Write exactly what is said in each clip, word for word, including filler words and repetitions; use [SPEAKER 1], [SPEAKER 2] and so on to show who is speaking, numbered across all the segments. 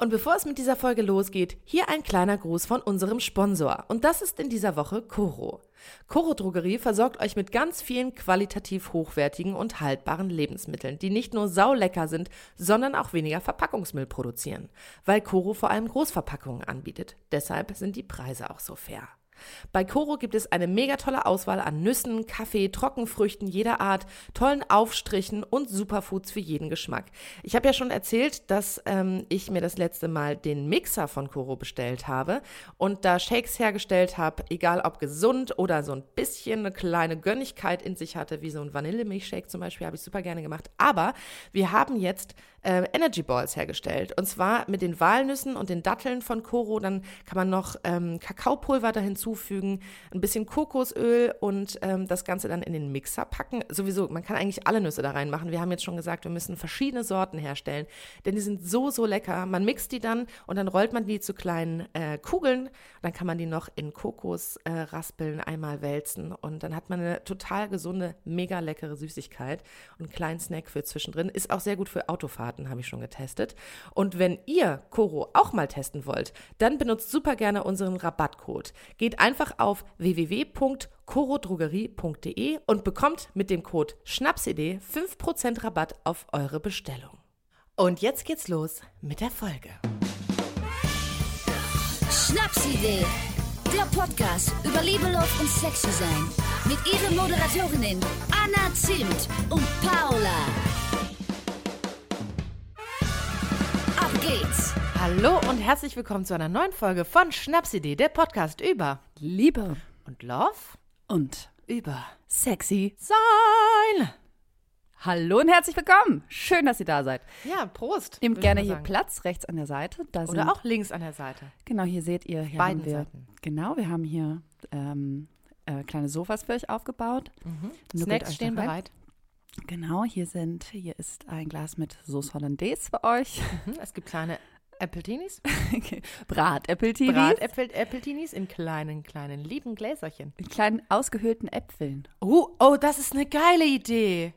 [SPEAKER 1] Und bevor es mit dieser Folge losgeht, hier ein kleiner Gruß von unserem Sponsor. Und das ist in dieser Woche Coro. Coro Drogerie versorgt euch mit ganz vielen qualitativ hochwertigen und haltbaren Lebensmitteln, die nicht nur saulecker sind, sondern auch weniger Verpackungsmüll produzieren. Weil Coro vor allem Großverpackungen anbietet. Deshalb sind die Preise auch so fair. Bei Coro gibt es eine mega tolle Auswahl an Nüssen, Kaffee, Trockenfrüchten jeder Art, tollen Aufstrichen und Superfoods für jeden Geschmack. Ich habe ja schon erzählt, dass ähm, ich mir das letzte Mal den Mixer von Coro bestellt habe und da Shakes hergestellt habe, egal ob gesund oder so ein bisschen eine kleine Gönnigkeit in sich hatte, wie so ein Vanillemilchshake zum Beispiel, habe ich super gerne gemacht. Aber wir haben jetzt äh, Energy Balls hergestellt und zwar mit den Walnüssen und den Datteln von Coro. Dann kann man noch ähm, Kakaopulver da hinzufügen, ein bisschen Kokosöl und ähm, das Ganze dann in den Mixer packen. Sowieso, man kann eigentlich alle Nüsse da reinmachen. Wir haben jetzt schon gesagt, wir müssen verschiedene Sorten herstellen, denn die sind so, so lecker. Man mixt die dann und dann rollt man die zu kleinen äh, Kugeln. Dann kann man die noch in Kokos äh, raspeln, einmal wälzen und dann hat man eine total gesunde, mega leckere Süßigkeit und einen kleinen Snack für zwischendrin. Ist auch sehr gut für Autofahrten, habe ich schon getestet. Und wenn ihr Coro auch mal testen wollt, dann benutzt super gerne unseren Rabattcode. Geht einfach auf w w w punkt coro drogerie punkt d e und bekommt mit dem Code Schnapsidee fünf Prozent Rabatt auf eure Bestellung. Und jetzt geht's los mit der Folge.
[SPEAKER 2] Schnapsidee, der Podcast über Liebe, Love und Sexy-Sein mit ihren Moderatorinnen Anna Zimt und Paula. Ab geht's!
[SPEAKER 1] Hallo und herzlich willkommen zu einer neuen Folge von Schnapsidee, der Podcast über
[SPEAKER 3] Liebe
[SPEAKER 1] und Love
[SPEAKER 3] und
[SPEAKER 1] über
[SPEAKER 3] sexy
[SPEAKER 1] sein.
[SPEAKER 3] Hallo und herzlich willkommen. Schön, dass ihr da seid.
[SPEAKER 1] Ja, Prost.
[SPEAKER 3] Nehmt
[SPEAKER 1] würde ich
[SPEAKER 3] gerne
[SPEAKER 1] mal
[SPEAKER 3] hier
[SPEAKER 1] sagen.
[SPEAKER 3] Platz rechts an der Seite. Da
[SPEAKER 1] Oder
[SPEAKER 3] sind,
[SPEAKER 1] auch links an der Seite.
[SPEAKER 3] Genau, hier seht ihr. Hier
[SPEAKER 1] Beiden
[SPEAKER 3] haben wir,
[SPEAKER 1] Seiten.
[SPEAKER 3] Genau, wir haben hier ähm, äh, kleine Sofas für euch aufgebaut.
[SPEAKER 1] Mhm.
[SPEAKER 3] Nuckelt
[SPEAKER 1] Snacks
[SPEAKER 3] euch
[SPEAKER 1] stehen
[SPEAKER 3] da rein.
[SPEAKER 1] bereit.
[SPEAKER 3] Genau, hier sind, hier ist ein Glas mit Sauce Hollandaise für euch.
[SPEAKER 1] Mhm. Es gibt kleine Appletinis.
[SPEAKER 3] Bratäpfeltinis.
[SPEAKER 1] Bratäpfeltinis in kleinen, kleinen, lieben Gläserchen.
[SPEAKER 3] Mit kleinen ausgehöhlten Äpfeln.
[SPEAKER 1] Oh, oh, das ist eine geile Idee.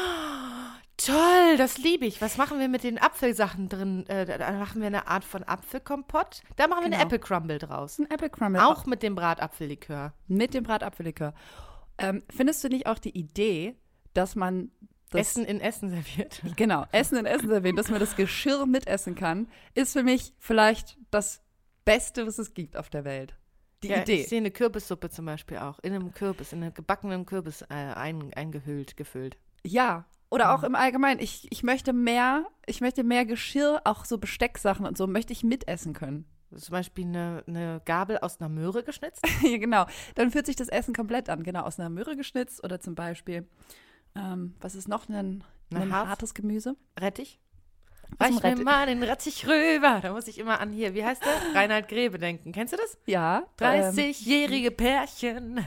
[SPEAKER 1] Toll, das liebe ich. Was machen wir mit den Apfelsachen drin? Äh, da machen wir eine Art von Apfelkompott. Da machen wir
[SPEAKER 3] Genau.
[SPEAKER 1] eine Apple Crumble draus.
[SPEAKER 3] Ein Apple Crumble.
[SPEAKER 1] Auch mit dem Bratapfellikör.
[SPEAKER 3] Mit dem Bratapfellikör. Ähm, findest du nicht auch die Idee, dass man das
[SPEAKER 1] Essen in Essen serviert.
[SPEAKER 3] Genau, Essen in Essen servieren, dass man das Geschirr mitessen kann, ist für mich vielleicht das Beste, was es gibt auf der Welt. Die
[SPEAKER 1] Ja,
[SPEAKER 3] Idee.
[SPEAKER 1] ich sehe eine Kürbissuppe zum Beispiel auch. In einem Kürbis, in einem gebackenen Kürbis äh, ein, eingehüllt, gefüllt.
[SPEAKER 3] Ja, oder auch im Allgemeinen. Ich, ich möchte mehr, ich möchte mehr Geschirr, auch so Bestecksachen und so, möchte ich mitessen können.
[SPEAKER 1] Zum Beispiel eine, eine Gabel aus einer Möhre geschnitzt.
[SPEAKER 3] Ja, genau. Dann fühlt sich das Essen komplett an. Genau, aus einer Möhre geschnitzt oder zum Beispiel, ähm, was ist noch, ein,
[SPEAKER 1] Eine
[SPEAKER 3] ein
[SPEAKER 1] Harz-
[SPEAKER 3] hartes Gemüse?
[SPEAKER 1] Rettich.
[SPEAKER 3] Was ist
[SPEAKER 1] Reich
[SPEAKER 3] ein
[SPEAKER 1] mir
[SPEAKER 3] Rettich?
[SPEAKER 1] mal den Rettich rüber. Da muss ich immer an hier, wie heißt der? Reinhard Grebe denken. Kennst du das?
[SPEAKER 3] Ja. Ähm,
[SPEAKER 1] dreißigjährige Pärchen.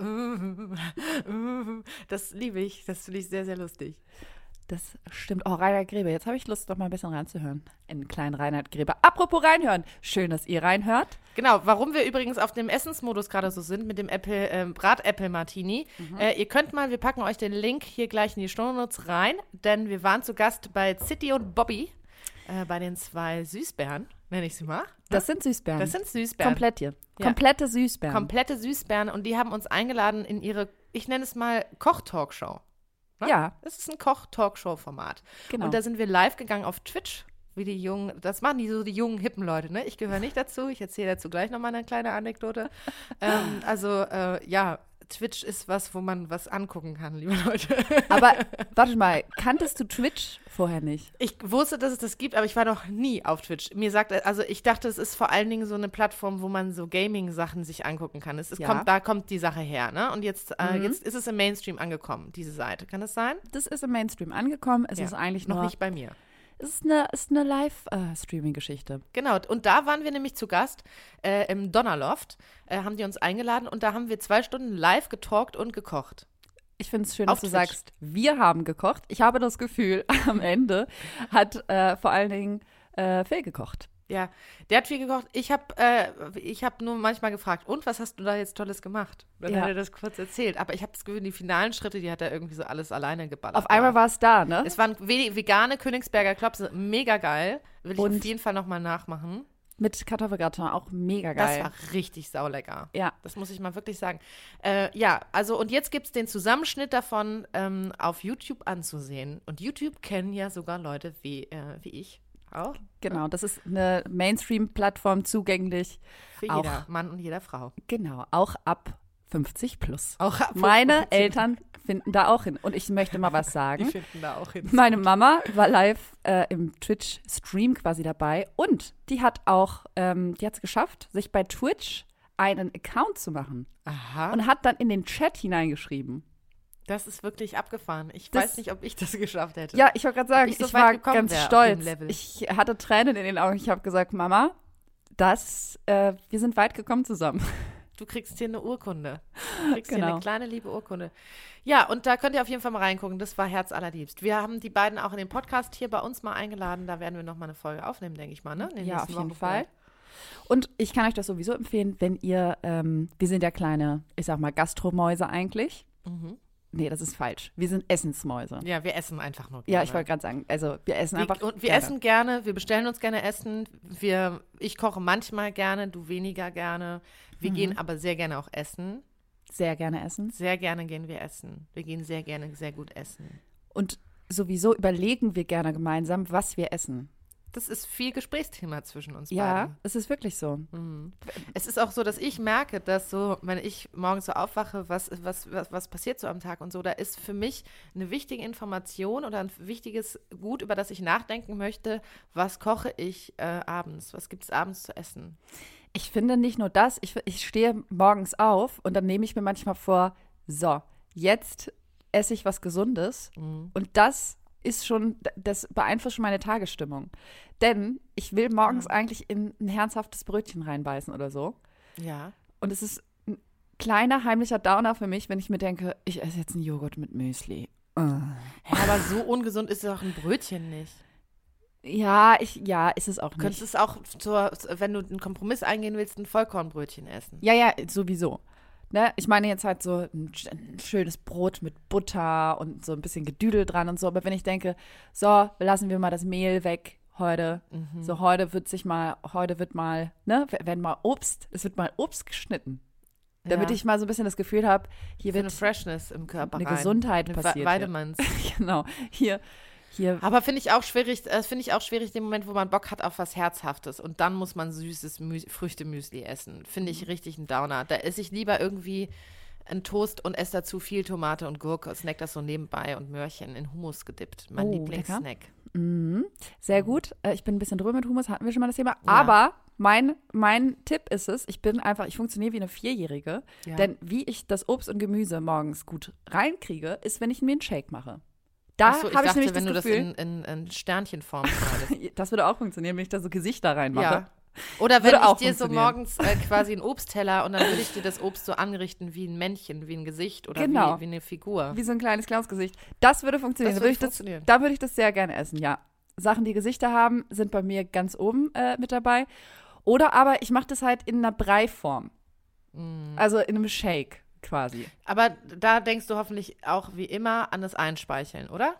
[SPEAKER 1] Uh, uh, das liebe ich. Das finde ich sehr, sehr lustig.
[SPEAKER 3] Das stimmt. Oh, Reinhard Grebe. Jetzt habe ich Lust, noch mal ein bisschen reinzuhören. Einen kleinen Reinhard Grebe. Apropos reinhören. Schön, dass ihr reinhört.
[SPEAKER 1] Genau, warum wir übrigens auf dem Essensmodus gerade so sind mit dem Apple, äh, Bratäpfel-Martini.
[SPEAKER 3] Mhm.
[SPEAKER 1] Äh, ihr könnt mal, wir packen euch den Link hier gleich in die Shownotes rein, denn wir waren zu Gast bei City und Bobby, äh, bei den zwei Süßbären, nenne ich sie mal.
[SPEAKER 3] Das sind Süßbären.
[SPEAKER 1] Das sind Süßbären.
[SPEAKER 3] Komplett hier.
[SPEAKER 1] Ja.
[SPEAKER 3] Komplette Süßbären.
[SPEAKER 1] Komplette Süßbären und die haben uns eingeladen in ihre, ich nenne es mal Koch-Talkshow. Ne?
[SPEAKER 3] Ja.
[SPEAKER 1] Das ist ein Koch-Talkshow-Format.
[SPEAKER 3] Genau.
[SPEAKER 1] Und da sind wir live gegangen auf Twitch, wie die jungen, das machen die so die jungen, hippen Leute, ne? Ich gehöre nicht dazu, ich erzähle dazu gleich nochmal eine kleine Anekdote. ähm, also, äh, ja, Twitch ist was, wo man was angucken kann, liebe Leute.
[SPEAKER 3] Aber warte mal, kanntest du Twitch vorher nicht?
[SPEAKER 1] Ich wusste, dass es das gibt, aber ich war noch nie auf Twitch. Mir sagt, also ich dachte, es ist vor allen Dingen so eine Plattform, wo man so Gaming-Sachen sich angucken kann. Es, es
[SPEAKER 3] Ja.
[SPEAKER 1] kommt, da kommt die Sache her, ne? Und jetzt, äh,
[SPEAKER 3] Mhm.
[SPEAKER 1] jetzt ist es im Mainstream angekommen, diese Seite. Kann das sein?
[SPEAKER 3] Das ist im Mainstream angekommen. Es
[SPEAKER 1] Ja.
[SPEAKER 3] ist eigentlich
[SPEAKER 1] Noch
[SPEAKER 3] nur,
[SPEAKER 1] nicht bei mir.
[SPEAKER 3] es ist eine, ist eine Live-Streaming-Geschichte.
[SPEAKER 1] Genau, und da waren wir nämlich zu Gast äh, im Donnerloft, äh, haben die uns eingeladen und da haben wir zwei Stunden live getalkt und gekocht.
[SPEAKER 3] Ich finde es schön,
[SPEAKER 1] Auf
[SPEAKER 3] dass du
[SPEAKER 1] Twitch.
[SPEAKER 3] sagst, wir haben gekocht. Ich habe das Gefühl, am Ende hat äh, vor allen Dingen äh, Phil gekocht.
[SPEAKER 1] Ja, der hat viel gekocht. Ich habe äh, ich hab nur manchmal gefragt, und was hast du da jetzt Tolles gemacht? Dann
[SPEAKER 3] Ja.
[SPEAKER 1] hat er das kurz erzählt. Aber ich habe das Gefühl, die finalen Schritte, die hat er irgendwie so alles alleine geballert.
[SPEAKER 3] Auf einmal war es da, ne?
[SPEAKER 1] Es waren we- vegane Königsberger Klopse, mega geil. Will ich
[SPEAKER 3] Und-
[SPEAKER 1] auf jeden Fall nochmal nachmachen.
[SPEAKER 3] Mit Kartoffelgratin, auch mega geil.
[SPEAKER 1] Das war richtig saulecker.
[SPEAKER 3] Ja.
[SPEAKER 1] Das muss ich mal wirklich sagen. Äh, ja, also und jetzt gibt es den Zusammenschnitt davon ähm, auf YouTube anzusehen. Und YouTube kennen ja sogar Leute wie, äh, wie ich auch.
[SPEAKER 3] Genau, das ist eine Mainstream-Plattform zugänglich.
[SPEAKER 1] Für
[SPEAKER 3] Auch.
[SPEAKER 1] jeder Mann und jeder Frau.
[SPEAKER 3] Genau, auch ab fünfzig plus.
[SPEAKER 1] Auch ab
[SPEAKER 3] Meine
[SPEAKER 1] fünfzig.
[SPEAKER 3] Eltern finden da auch hin. Und ich möchte mal was
[SPEAKER 1] Die
[SPEAKER 3] sagen.
[SPEAKER 1] finden da auch hin.
[SPEAKER 3] Meine Mama war live äh, im Twitch-Stream quasi dabei und die hat auch, ähm, die hat es geschafft, sich bei Twitch einen Account zu machen
[SPEAKER 1] Aha.
[SPEAKER 3] und hat dann in den Chat hineingeschrieben.
[SPEAKER 1] Das ist wirklich abgefahren. Ich
[SPEAKER 3] Das-
[SPEAKER 1] weiß nicht, ob ich das geschafft hätte.
[SPEAKER 3] Ja, ich wollte gerade sagen,
[SPEAKER 1] ich so
[SPEAKER 3] ich
[SPEAKER 1] weit
[SPEAKER 3] war
[SPEAKER 1] gekommen
[SPEAKER 3] ganz
[SPEAKER 1] wär auf
[SPEAKER 3] stolz.
[SPEAKER 1] dem Level.
[SPEAKER 3] Ich hatte Tränen in den Augen. Ich habe gesagt, Mama, das, äh, wir sind weit gekommen zusammen.
[SPEAKER 1] Du kriegst hier eine Urkunde. Du kriegst hier
[SPEAKER 3] Genau.
[SPEAKER 1] eine kleine, liebe Urkunde. Ja, und da könnt ihr auf jeden Fall mal reingucken. Das war herzallerliebst. Wir haben die beiden auch in den Podcast hier bei uns mal eingeladen. Da werden wir noch mal eine Folge aufnehmen, denke ich mal, ne? In den
[SPEAKER 3] Ja, auf
[SPEAKER 1] nächsten
[SPEAKER 3] jeden
[SPEAKER 1] Wochen
[SPEAKER 3] Fall.
[SPEAKER 1] vielleicht.
[SPEAKER 3] Und ich kann euch das sowieso empfehlen, wenn ihr, ähm, wir sind ja kleine, ich sag mal, Gastromäuse eigentlich.
[SPEAKER 1] Mhm.
[SPEAKER 3] Nee, das ist falsch. Wir sind Essensmäuse.
[SPEAKER 1] Ja, wir essen einfach nur gerne.
[SPEAKER 3] Ja, ich wollte gerade sagen, also wir essen einfach
[SPEAKER 1] Wir, und wir
[SPEAKER 3] gerne.
[SPEAKER 1] essen gerne, wir bestellen uns gerne Essen. Wir, ich koche manchmal gerne, du weniger gerne. Wir
[SPEAKER 3] Mhm.
[SPEAKER 1] gehen aber sehr gerne auch essen.
[SPEAKER 3] sehr gerne essen.
[SPEAKER 1] Sehr gerne gehen wir essen. Wir gehen sehr gerne sehr gut essen.
[SPEAKER 3] Und sowieso überlegen wir gerne gemeinsam, was wir essen.
[SPEAKER 1] Das ist viel Gesprächsthema zwischen uns
[SPEAKER 3] Ja,
[SPEAKER 1] beiden.
[SPEAKER 3] es ist wirklich so.
[SPEAKER 1] Mhm. Es ist auch so, dass ich merke, dass so, wenn ich morgens so aufwache, was, was, was, was passiert so am Tag und so, da ist für mich eine wichtige Information oder ein wichtiges Gut, über das ich nachdenken möchte, was koche ich äh, abends, was gibt es abends zu essen.
[SPEAKER 3] Ich finde nicht nur das, ich, ich stehe morgens auf und dann nehme ich mir manchmal vor, so, jetzt esse ich was Gesundes
[SPEAKER 1] Mhm.
[SPEAKER 3] und das ist schon, das beeinflusst schon meine Tagesstimmung. Denn ich will morgens eigentlich in ein herzhaftes Brötchen reinbeißen oder so.
[SPEAKER 1] Ja.
[SPEAKER 3] Und es ist ein kleiner heimlicher Downer für mich, wenn ich mir denke, ich esse jetzt einen Joghurt mit Müsli. Uh.
[SPEAKER 1] Ja, aber so ungesund ist doch ein Brötchen nicht.
[SPEAKER 3] Ja, ich, ja, ist es auch
[SPEAKER 1] Du könntest
[SPEAKER 3] nicht.
[SPEAKER 1] es auch, zur, wenn du einen Kompromiss eingehen willst, ein Vollkornbrötchen essen.
[SPEAKER 3] Ja, ja, sowieso. Ne? Ich meine jetzt halt so ein, sch- ein schönes Brot mit Butter und so ein bisschen Gedüdel dran und so. Aber wenn ich denke, so, lassen wir mal das Mehl weg heute.
[SPEAKER 1] Mhm.
[SPEAKER 3] So, heute wird sich mal, heute wird mal, ne, wenn mal Obst, es wird mal Obst geschnitten. Damit
[SPEAKER 1] Ja.
[SPEAKER 3] ich mal so ein bisschen das Gefühl habe, hier
[SPEAKER 1] Für eine
[SPEAKER 3] wird
[SPEAKER 1] Freshness im Körper
[SPEAKER 3] eine
[SPEAKER 1] rein.
[SPEAKER 3] Gesundheit
[SPEAKER 1] Eine
[SPEAKER 3] passiert.
[SPEAKER 1] Wa- Weidemans.
[SPEAKER 3] hier. Genau, hier, hier.
[SPEAKER 1] Aber finde ich auch schwierig, das finde ich auch schwierig, den Moment, wo man Bock hat auf was Herzhaftes und dann muss man süßes Mü- Früchtemüsli essen. Finde
[SPEAKER 3] Mhm.
[SPEAKER 1] ich richtig ein Downer. Da esse ich lieber irgendwie einen Toast und esse dazu viel Tomate und Gurke, snack das so nebenbei und Möhrchen in Hummus gedippt. Mein
[SPEAKER 3] Oh,
[SPEAKER 1] Lieblingssnack.
[SPEAKER 3] Mhm. Sehr gut. Äh, Ich bin ein bisschen drüber mit Hummus, hatten wir schon mal das Thema. Aber mein, mein Tipp ist es, ich bin einfach, ich funktioniere wie eine Vierjährige.
[SPEAKER 1] Ja.
[SPEAKER 3] Denn wie ich das Obst und Gemüse morgens gut reinkriege, ist, wenn ich mir einen Shake mache. Da
[SPEAKER 1] Achso, ich
[SPEAKER 3] habe ich
[SPEAKER 1] dachte,
[SPEAKER 3] nämlich
[SPEAKER 1] wenn
[SPEAKER 3] das
[SPEAKER 1] du
[SPEAKER 3] Gefühl,
[SPEAKER 1] das in, in, in Sternchenform schneidest.
[SPEAKER 3] das würde auch funktionieren, wenn ich da so Gesichter reinmache.
[SPEAKER 1] Ja. Oder wenn
[SPEAKER 3] Würde
[SPEAKER 1] ich
[SPEAKER 3] auch
[SPEAKER 1] dir so
[SPEAKER 3] funktionieren.
[SPEAKER 1] morgens äh, quasi einen Obstteller und dann würde ich dir das Obst so anrichten wie ein Männchen, wie ein Gesicht oder
[SPEAKER 3] Genau.
[SPEAKER 1] wie, wie eine Figur.
[SPEAKER 3] Wie so ein kleines Clownsgesicht. Das würde funktionieren.
[SPEAKER 1] Das
[SPEAKER 3] Da
[SPEAKER 1] würde
[SPEAKER 3] würde ich das,
[SPEAKER 1] funktionieren.
[SPEAKER 3] da würde ich das sehr gerne essen, ja. Sachen, die Gesichter haben, sind bei mir ganz oben äh, mit dabei. Oder aber ich mache das halt in einer Breiform.
[SPEAKER 1] Mm.
[SPEAKER 3] Also in einem Shake quasi.
[SPEAKER 1] Aber da denkst du hoffentlich auch wie immer an das Einspeicheln, oder?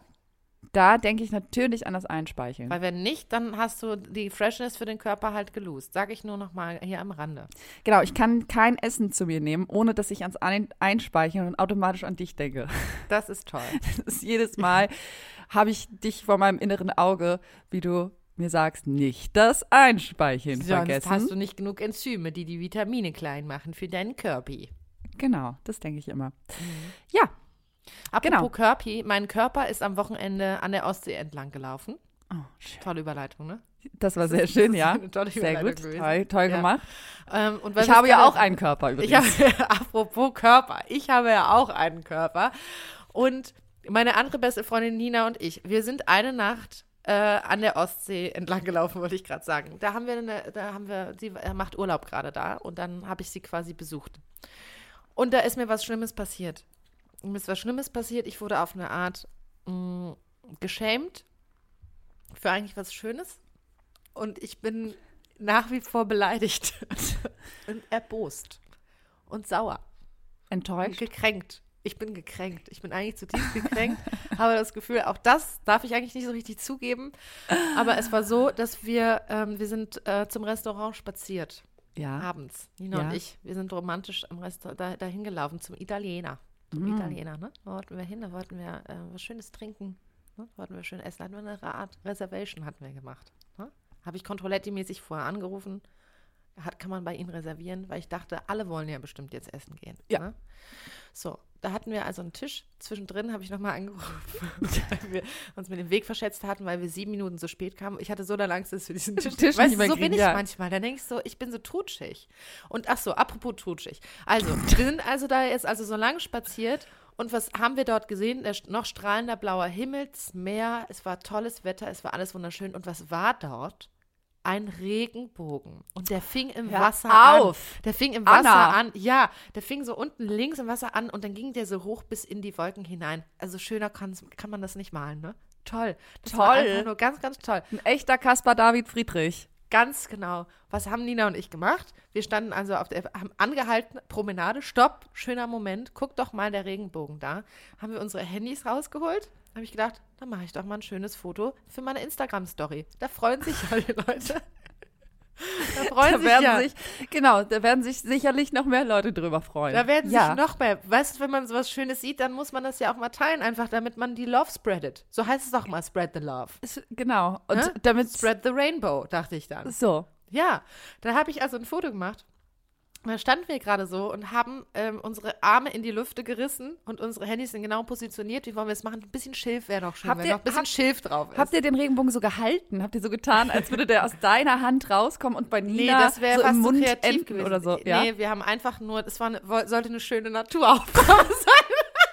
[SPEAKER 3] Da denke ich natürlich an das Einspeicheln.
[SPEAKER 1] Weil wenn nicht, dann hast du die Freshness für den Körper halt gelost. Sag ich nur noch mal hier am Rande.
[SPEAKER 3] Genau, ich kann kein Essen zu mir nehmen, ohne dass ich ans Ein Einspeicheln und automatisch an dich denke.
[SPEAKER 1] Das ist toll.
[SPEAKER 3] Das ist jedes Mal habe ich dich vor meinem inneren Auge, wie du mir sagst, nicht das Einspeicheln
[SPEAKER 1] Sonst
[SPEAKER 3] vergessen.
[SPEAKER 1] hast du nicht genug Enzyme, die die Vitamine klein machen für deinen Körper.
[SPEAKER 3] Genau, das denke ich immer. Ja,
[SPEAKER 1] Apropos
[SPEAKER 3] Genau.
[SPEAKER 1] Körpi, mein Körper ist am Wochenende an der Ostsee entlang gelaufen.
[SPEAKER 3] oh, schön.
[SPEAKER 1] Tolle Überleitung, ne?
[SPEAKER 3] Das war sehr schön,
[SPEAKER 1] Das ist
[SPEAKER 3] ja.
[SPEAKER 1] eine tolle
[SPEAKER 3] Sehr
[SPEAKER 1] Überleitung
[SPEAKER 3] gut,
[SPEAKER 1] gewesen.
[SPEAKER 3] toll, toll
[SPEAKER 1] Ja.
[SPEAKER 3] gemacht.
[SPEAKER 1] Ähm, und weil
[SPEAKER 3] Ich
[SPEAKER 1] wir
[SPEAKER 3] habe
[SPEAKER 1] es
[SPEAKER 3] ja
[SPEAKER 1] gerade-
[SPEAKER 3] auch einen Körper übrigens.
[SPEAKER 1] Ich habe, apropos Körper, ich habe ja auch einen Körper. Und meine andere beste Freundin Nina und ich, wir sind eine Nacht äh, an der Ostsee entlang gelaufen, wollte ich gerade sagen. Da haben wir, eine, da haben wir, sie macht Urlaub gerade da und dann habe ich sie quasi besucht. Und da ist mir was Schlimmes passiert. Mir ist was Schlimmes passiert. Ich wurde auf eine Art mh, geschämt für eigentlich was Schönes. Und ich bin nach wie vor beleidigt und erbost und sauer.
[SPEAKER 3] Enttäuscht?
[SPEAKER 1] Gekränkt. Ich bin gekränkt. Ich bin eigentlich zutiefst gekränkt. Habe das Gefühl, auch das darf ich eigentlich nicht so richtig zugeben. Aber es war so, dass wir, ähm, wir sind äh, zum Restaurant spaziert.
[SPEAKER 3] Ja.
[SPEAKER 1] Abends. Nina
[SPEAKER 3] Ja.
[SPEAKER 1] und ich. Wir sind romantisch am Restaurant da, dahin gelaufen zum Italiener. Zum
[SPEAKER 3] Mm.
[SPEAKER 1] Italiener, ne? Da wollten wir hin, da wollten wir äh, was Schönes trinken. Ne? Da wollten wir schön essen. Hatten wir eine Art Reservation hatten wir gemacht. Ne? Habe ich Controletti-mäßig vorher angerufen. Hat, kann man bei Ihnen reservieren, weil ich dachte, alle wollen ja bestimmt jetzt essen gehen.
[SPEAKER 3] Ja.
[SPEAKER 1] Ne? So, da hatten wir also einen Tisch. Zwischendrin habe ich nochmal angerufen, weil wir uns mit dem Weg verschätzt hatten, weil wir sieben Minuten zu spät kamen. Ich hatte so lange Angst, dass wir diesen Tisch,
[SPEAKER 3] Tisch
[SPEAKER 1] weißt
[SPEAKER 3] nicht
[SPEAKER 1] du,
[SPEAKER 3] mehr
[SPEAKER 1] so
[SPEAKER 3] kriegen,
[SPEAKER 1] bin ich
[SPEAKER 3] ja.
[SPEAKER 1] manchmal. Da denke ich so, ich bin so trutschig. Und ach so, apropos trutschig. Also, wir sind also da jetzt also so lang spaziert. Und was haben wir dort gesehen? Der noch strahlender blauer Himmel, das Meer, es war tolles Wetter, es war alles wunderschön. Und was war dort? Ein Regenbogen. Und der fing im
[SPEAKER 3] Hör
[SPEAKER 1] Wasser
[SPEAKER 3] auf.
[SPEAKER 1] an. Der fing im Wasser
[SPEAKER 3] Anna.
[SPEAKER 1] an. Ja, der fing so unten links im Wasser an und dann ging der so hoch bis in die Wolken hinein. Also schöner kann's, kann man das nicht malen, ne? Toll. Das war
[SPEAKER 3] Toll.
[SPEAKER 1] einfach nur ganz, ganz toll.
[SPEAKER 3] Ein echter Caspar David Friedrich.
[SPEAKER 1] Ganz genau. Was haben Nina und ich gemacht? Wir standen also auf der, haben angehalten, Promenade, Stopp, schöner Moment, guck doch mal der Regenbogen da. Haben wir unsere Handys rausgeholt? Habe ich gedacht, dann mache ich doch mal ein schönes Foto für meine Instagram-Story. Da freuen sich ja die Leute. Da freuen
[SPEAKER 3] Da
[SPEAKER 1] sich
[SPEAKER 3] werden
[SPEAKER 1] ja.
[SPEAKER 3] sich, genau, da werden sich sicherlich noch mehr Leute drüber freuen.
[SPEAKER 1] Da werden
[SPEAKER 3] ja.
[SPEAKER 1] sich noch mehr. Weißt du, wenn man sowas Schönes sieht, dann muss man das ja auch mal teilen, einfach damit man die Love spreadet. So heißt es doch mal, spread the love.
[SPEAKER 3] Ist- Genau. Und
[SPEAKER 1] Ne?
[SPEAKER 3] damit
[SPEAKER 1] Spread the rainbow, dachte ich dann.
[SPEAKER 3] so.
[SPEAKER 1] Ja, da habe ich also ein Foto gemacht. Und da standen wir gerade so und haben ähm, unsere Arme in die Lüfte gerissen und unsere Handys sind genau positioniert. Wie wollen wir es machen? Ein bisschen Schilf wäre noch schön,
[SPEAKER 3] Habt
[SPEAKER 1] wenn
[SPEAKER 3] ihr-
[SPEAKER 1] noch ein bisschen
[SPEAKER 3] habt-
[SPEAKER 1] Schilf drauf ist.
[SPEAKER 3] Habt ihr den Regenbogen so gehalten? Habt ihr so getan, als würde der aus deiner Hand rauskommen und bei
[SPEAKER 1] nee,
[SPEAKER 3] Nina
[SPEAKER 1] das wäre
[SPEAKER 3] so
[SPEAKER 1] fast
[SPEAKER 3] im
[SPEAKER 1] so
[SPEAKER 3] Mund
[SPEAKER 1] kreativ
[SPEAKER 3] enden
[SPEAKER 1] gewesen.
[SPEAKER 3] oder so?
[SPEAKER 1] Nee,
[SPEAKER 3] Ja?
[SPEAKER 1] wir haben einfach nur, das war eine, woll- sollte eine schöne Naturaufgabe sein.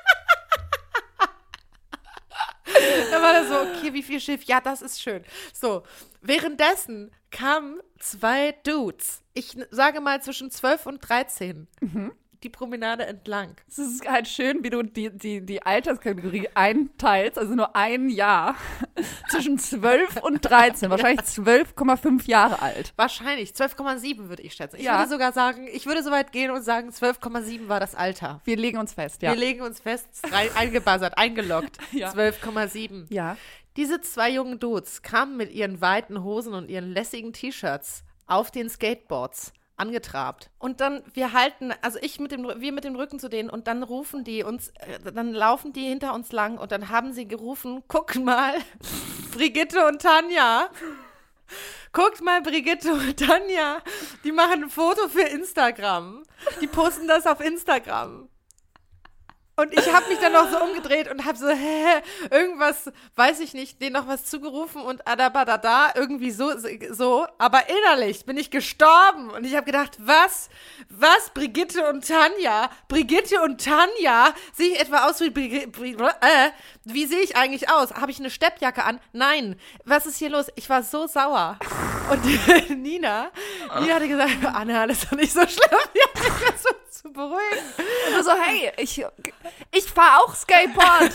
[SPEAKER 1] Da war das so, okay, wie viel Schilf? Ja, das ist schön. So, währenddessen kamen zwei Dudes, ich n- sage mal zwischen zwölf und dreizehn, die Promenade entlang.
[SPEAKER 3] Es ist halt schön, wie du die, die, die Alterskategorie einteilst, also nur ein Jahr zwischen zwölf und dreizehn, wahrscheinlich zwölf Komma fünf Jahre alt.
[SPEAKER 1] Wahrscheinlich, zwölf Komma sieben würde ich schätzen. Ich
[SPEAKER 3] Ja.
[SPEAKER 1] würde sogar sagen, ich würde so weit gehen und sagen, zwölf Komma sieben war das Alter.
[SPEAKER 3] Wir legen uns fest, ja.
[SPEAKER 1] Wir legen uns fest, rein, eingebuzzert, eingeloggt,
[SPEAKER 3] Ja.
[SPEAKER 1] zwölf Komma sieben.
[SPEAKER 3] Ja.
[SPEAKER 1] Diese zwei jungen Dudes kamen mit ihren weiten Hosen und ihren lässigen T-Shirts auf den Skateboards angetrabt. Und dann, wir halten, also ich mit dem, wir mit dem Rücken zu denen und dann rufen die uns, äh, dann laufen die hinter uns lang und dann haben sie gerufen, guck mal, Brigitte und Tanja. Guckt mal, Brigitte und Tanja, die machen ein Foto für Instagram. Die posten das auf Instagram. Und ich habe mich dann noch so umgedreht und habe so, hä, irgendwas, weiß ich nicht, denen noch was zugerufen und adabadada, irgendwie so, so. Aber innerlich bin ich gestorben und ich habe gedacht, was, was, Brigitte und Tanja? Brigitte und Tanja? Sehe ich etwa aus wie Brigitte, Bri äh, wie sehe ich eigentlich aus? Habe ich eine Steppjacke an? Nein. Was ist hier los? Ich war so sauer. Und Nina, Nina hatte gesagt, Anna, das ist doch nicht so schlimm. Die hat mich versucht zu beruhigen.
[SPEAKER 3] Und du so, hey, ich, ich fahre auch Skateboard.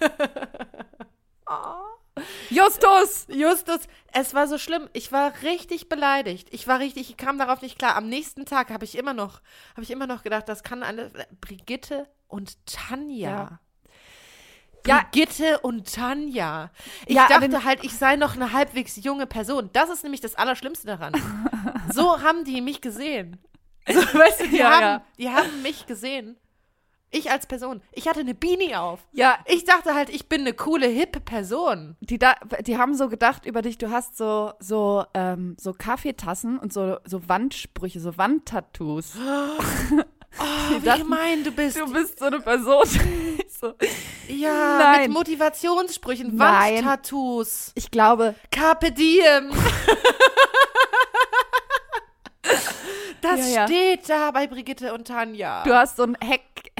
[SPEAKER 3] Justus!
[SPEAKER 1] Justus, es war so schlimm. Ich war richtig beleidigt. Ich war richtig, ich kam darauf nicht klar. Am nächsten Tag habe ich immer noch, habe ich immer noch gedacht, das kann eine Brigitte und Tanja.
[SPEAKER 3] Ja.
[SPEAKER 1] Brigitte und Tanja. Ich
[SPEAKER 3] Ja,
[SPEAKER 1] dachte
[SPEAKER 3] aber-
[SPEAKER 1] halt, ich sei noch eine halbwegs junge Person. Das ist nämlich das Allerschlimmste daran. So haben die mich gesehen. So, weißt du, die,
[SPEAKER 3] Ja,
[SPEAKER 1] haben,
[SPEAKER 3] ja.
[SPEAKER 1] die haben mich gesehen. Ich als Person. Ich hatte eine Beanie auf.
[SPEAKER 3] Ja,
[SPEAKER 1] Ich dachte halt, ich bin eine coole, hippe Person.
[SPEAKER 3] die, da, die haben so gedacht über dich, du hast so, so, ähm, so Kaffeetassen und so, so Wandsprüche, so Wandtattoos.
[SPEAKER 1] Oh, wie
[SPEAKER 3] dachten,
[SPEAKER 1] gemein du bist.
[SPEAKER 3] Du bist so eine Person. so.
[SPEAKER 1] Ja,
[SPEAKER 3] Nein.
[SPEAKER 1] mit Motivationssprüchen,
[SPEAKER 3] Nein.
[SPEAKER 1] Wandtattoos,
[SPEAKER 3] Ich glaube,
[SPEAKER 1] Carpe Diem. Das
[SPEAKER 3] Ja, ja.
[SPEAKER 1] steht da bei Brigitte und Tanja.
[SPEAKER 3] du hast so ein Heck,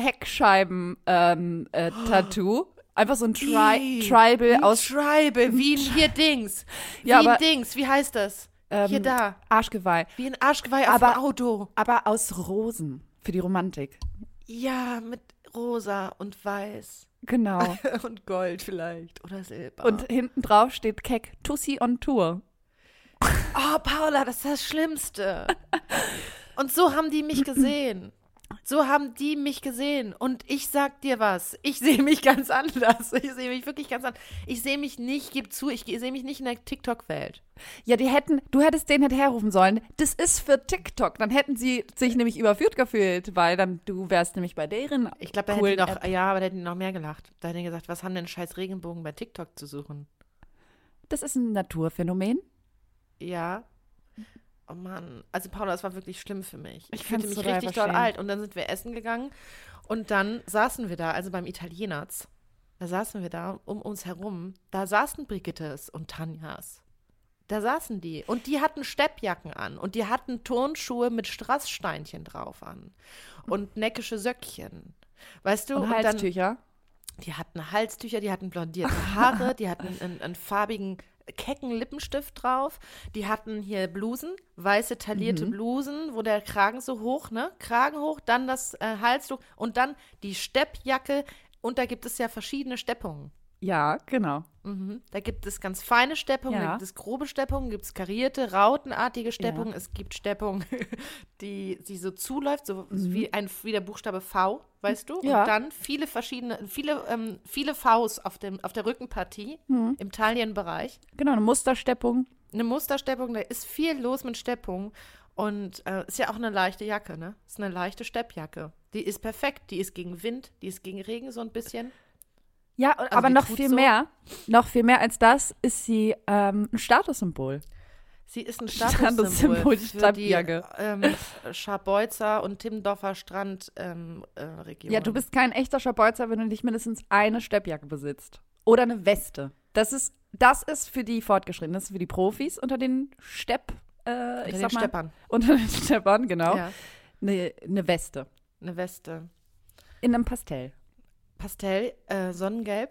[SPEAKER 3] Heckscheiben-Tattoo. Einfach so ein Tri
[SPEAKER 1] Ih,
[SPEAKER 3] Tribal
[SPEAKER 1] wie
[SPEAKER 3] aus
[SPEAKER 1] Tribal, wie ein hier Dings. Wie
[SPEAKER 3] Ja,
[SPEAKER 1] ein
[SPEAKER 3] aber-
[SPEAKER 1] Dings, wie heißt das?
[SPEAKER 3] ähm,
[SPEAKER 1] hier da.
[SPEAKER 3] Arschgeweih.
[SPEAKER 1] Wie ein Arschgeweih auf
[SPEAKER 3] aber-
[SPEAKER 1] dem Auto.
[SPEAKER 3] Aber aus Rosen. Für die Romantik.
[SPEAKER 1] Ja, mit rosa und weiß.
[SPEAKER 3] Genau.
[SPEAKER 1] Und Gold vielleicht. Oder Silber.
[SPEAKER 3] Und hinten drauf steht Keck Tussi on Tour.
[SPEAKER 1] Oh, Paula, das ist das Schlimmste. Und so haben die mich gesehen. So haben die mich gesehen. Und ich sag dir was, ich sehe mich ganz anders. Ich sehe mich wirklich ganz anders. Ich sehe mich nicht, gib zu, ich sehe mich nicht in der TikTok-Welt.
[SPEAKER 3] Ja, die hätten, du hättest den hinterherrufen sollen. Das ist für TikTok. Dann hätten sie sich nämlich überführt gefühlt, weil dann du wärst nämlich bei deren.
[SPEAKER 1] Ich glaube, da
[SPEAKER 3] coolen
[SPEAKER 1] hätten die noch,
[SPEAKER 3] App.
[SPEAKER 1] ja, aber da hätten die noch mehr gelacht. Da hätten die gesagt, was haben denn scheiß Regenbogen bei TikTok zu suchen?
[SPEAKER 3] Das ist ein Naturphänomen.
[SPEAKER 1] Ja. Oh Mann, also Paula, das war wirklich schlimm für mich. Ich,
[SPEAKER 3] Ich
[SPEAKER 1] fühlte
[SPEAKER 3] kann's
[SPEAKER 1] mich
[SPEAKER 3] total
[SPEAKER 1] richtig doll
[SPEAKER 3] verstehen.
[SPEAKER 1] alt. Und dann sind wir essen gegangen und dann saßen wir da, also beim Italieners, da saßen wir da um uns herum, da saßen Brigittes und Tanjas. Da saßen die und die hatten Steppjacken an und die hatten Turnschuhe mit Strasssteinchen drauf an und neckische Söckchen. Weißt du?
[SPEAKER 3] Und
[SPEAKER 1] dann,
[SPEAKER 3] Halstücher.
[SPEAKER 1] die hatten Halstücher, die hatten blondierte Haare, die hatten einen, einen farbigen, kecken Lippenstift drauf. Die hatten hier Blusen, weiße taillierte
[SPEAKER 3] Mhm.
[SPEAKER 1] Blusen, wo der Kragen so hoch, ne? Kragen hoch, dann das äh, Halstuch und dann die Steppjacke. Und da gibt es ja verschiedene Steppungen.
[SPEAKER 3] Ja, genau.
[SPEAKER 1] Mhm. Da gibt es ganz feine Steppungen,
[SPEAKER 3] Ja.
[SPEAKER 1] da gibt es grobe Steppungen, gibt es karierte, rautenartige Steppungen. Es gibt Steppungen, die, die so zuläuft, so wie, ein, wie der Buchstabe V, weißt du?
[SPEAKER 3] Mhm. Ja.
[SPEAKER 1] Und dann viele verschiedene, viele, ähm, viele Vs auf, dem, auf der Rückenpartie
[SPEAKER 3] Mhm.
[SPEAKER 1] im Taillenbereich.
[SPEAKER 3] Genau, eine Mustersteppung.
[SPEAKER 1] Eine Mustersteppung, da ist viel los mit Steppungen. Und äh, ist ja auch eine leichte Jacke, ne? Ist eine leichte Steppjacke. Die ist perfekt, die ist gegen Wind, die ist gegen Regen so ein bisschen.
[SPEAKER 3] Ja, aber
[SPEAKER 1] die
[SPEAKER 3] noch
[SPEAKER 1] tut
[SPEAKER 3] viel
[SPEAKER 1] so.
[SPEAKER 3] mehr, noch viel mehr als das ist sie ähm, ein Statussymbol.
[SPEAKER 1] Sie ist ein
[SPEAKER 3] Statussymbol,
[SPEAKER 1] Statussymbol
[SPEAKER 3] die
[SPEAKER 1] für die
[SPEAKER 3] Steppjacke.
[SPEAKER 1] ähm, Scharbeutzer und Timmendorfer Strand ähm, äh, Region.
[SPEAKER 3] Ja, du bist kein echter Schabolzer, wenn du nicht mindestens eine Steppjacke besitzt. Oder eine Weste. Das ist, das ist für die Fortgeschrittenen, das ist für die Profis unter den Stepp, äh,
[SPEAKER 1] unter
[SPEAKER 3] ich
[SPEAKER 1] den
[SPEAKER 3] sag mal,
[SPEAKER 1] Steppern.
[SPEAKER 3] unter den Steppern, genau.
[SPEAKER 1] Ja,
[SPEAKER 3] Eine, eine Weste.
[SPEAKER 1] eine Weste.
[SPEAKER 3] In einem Pastell.
[SPEAKER 1] Pastell, äh, Sonnengelb.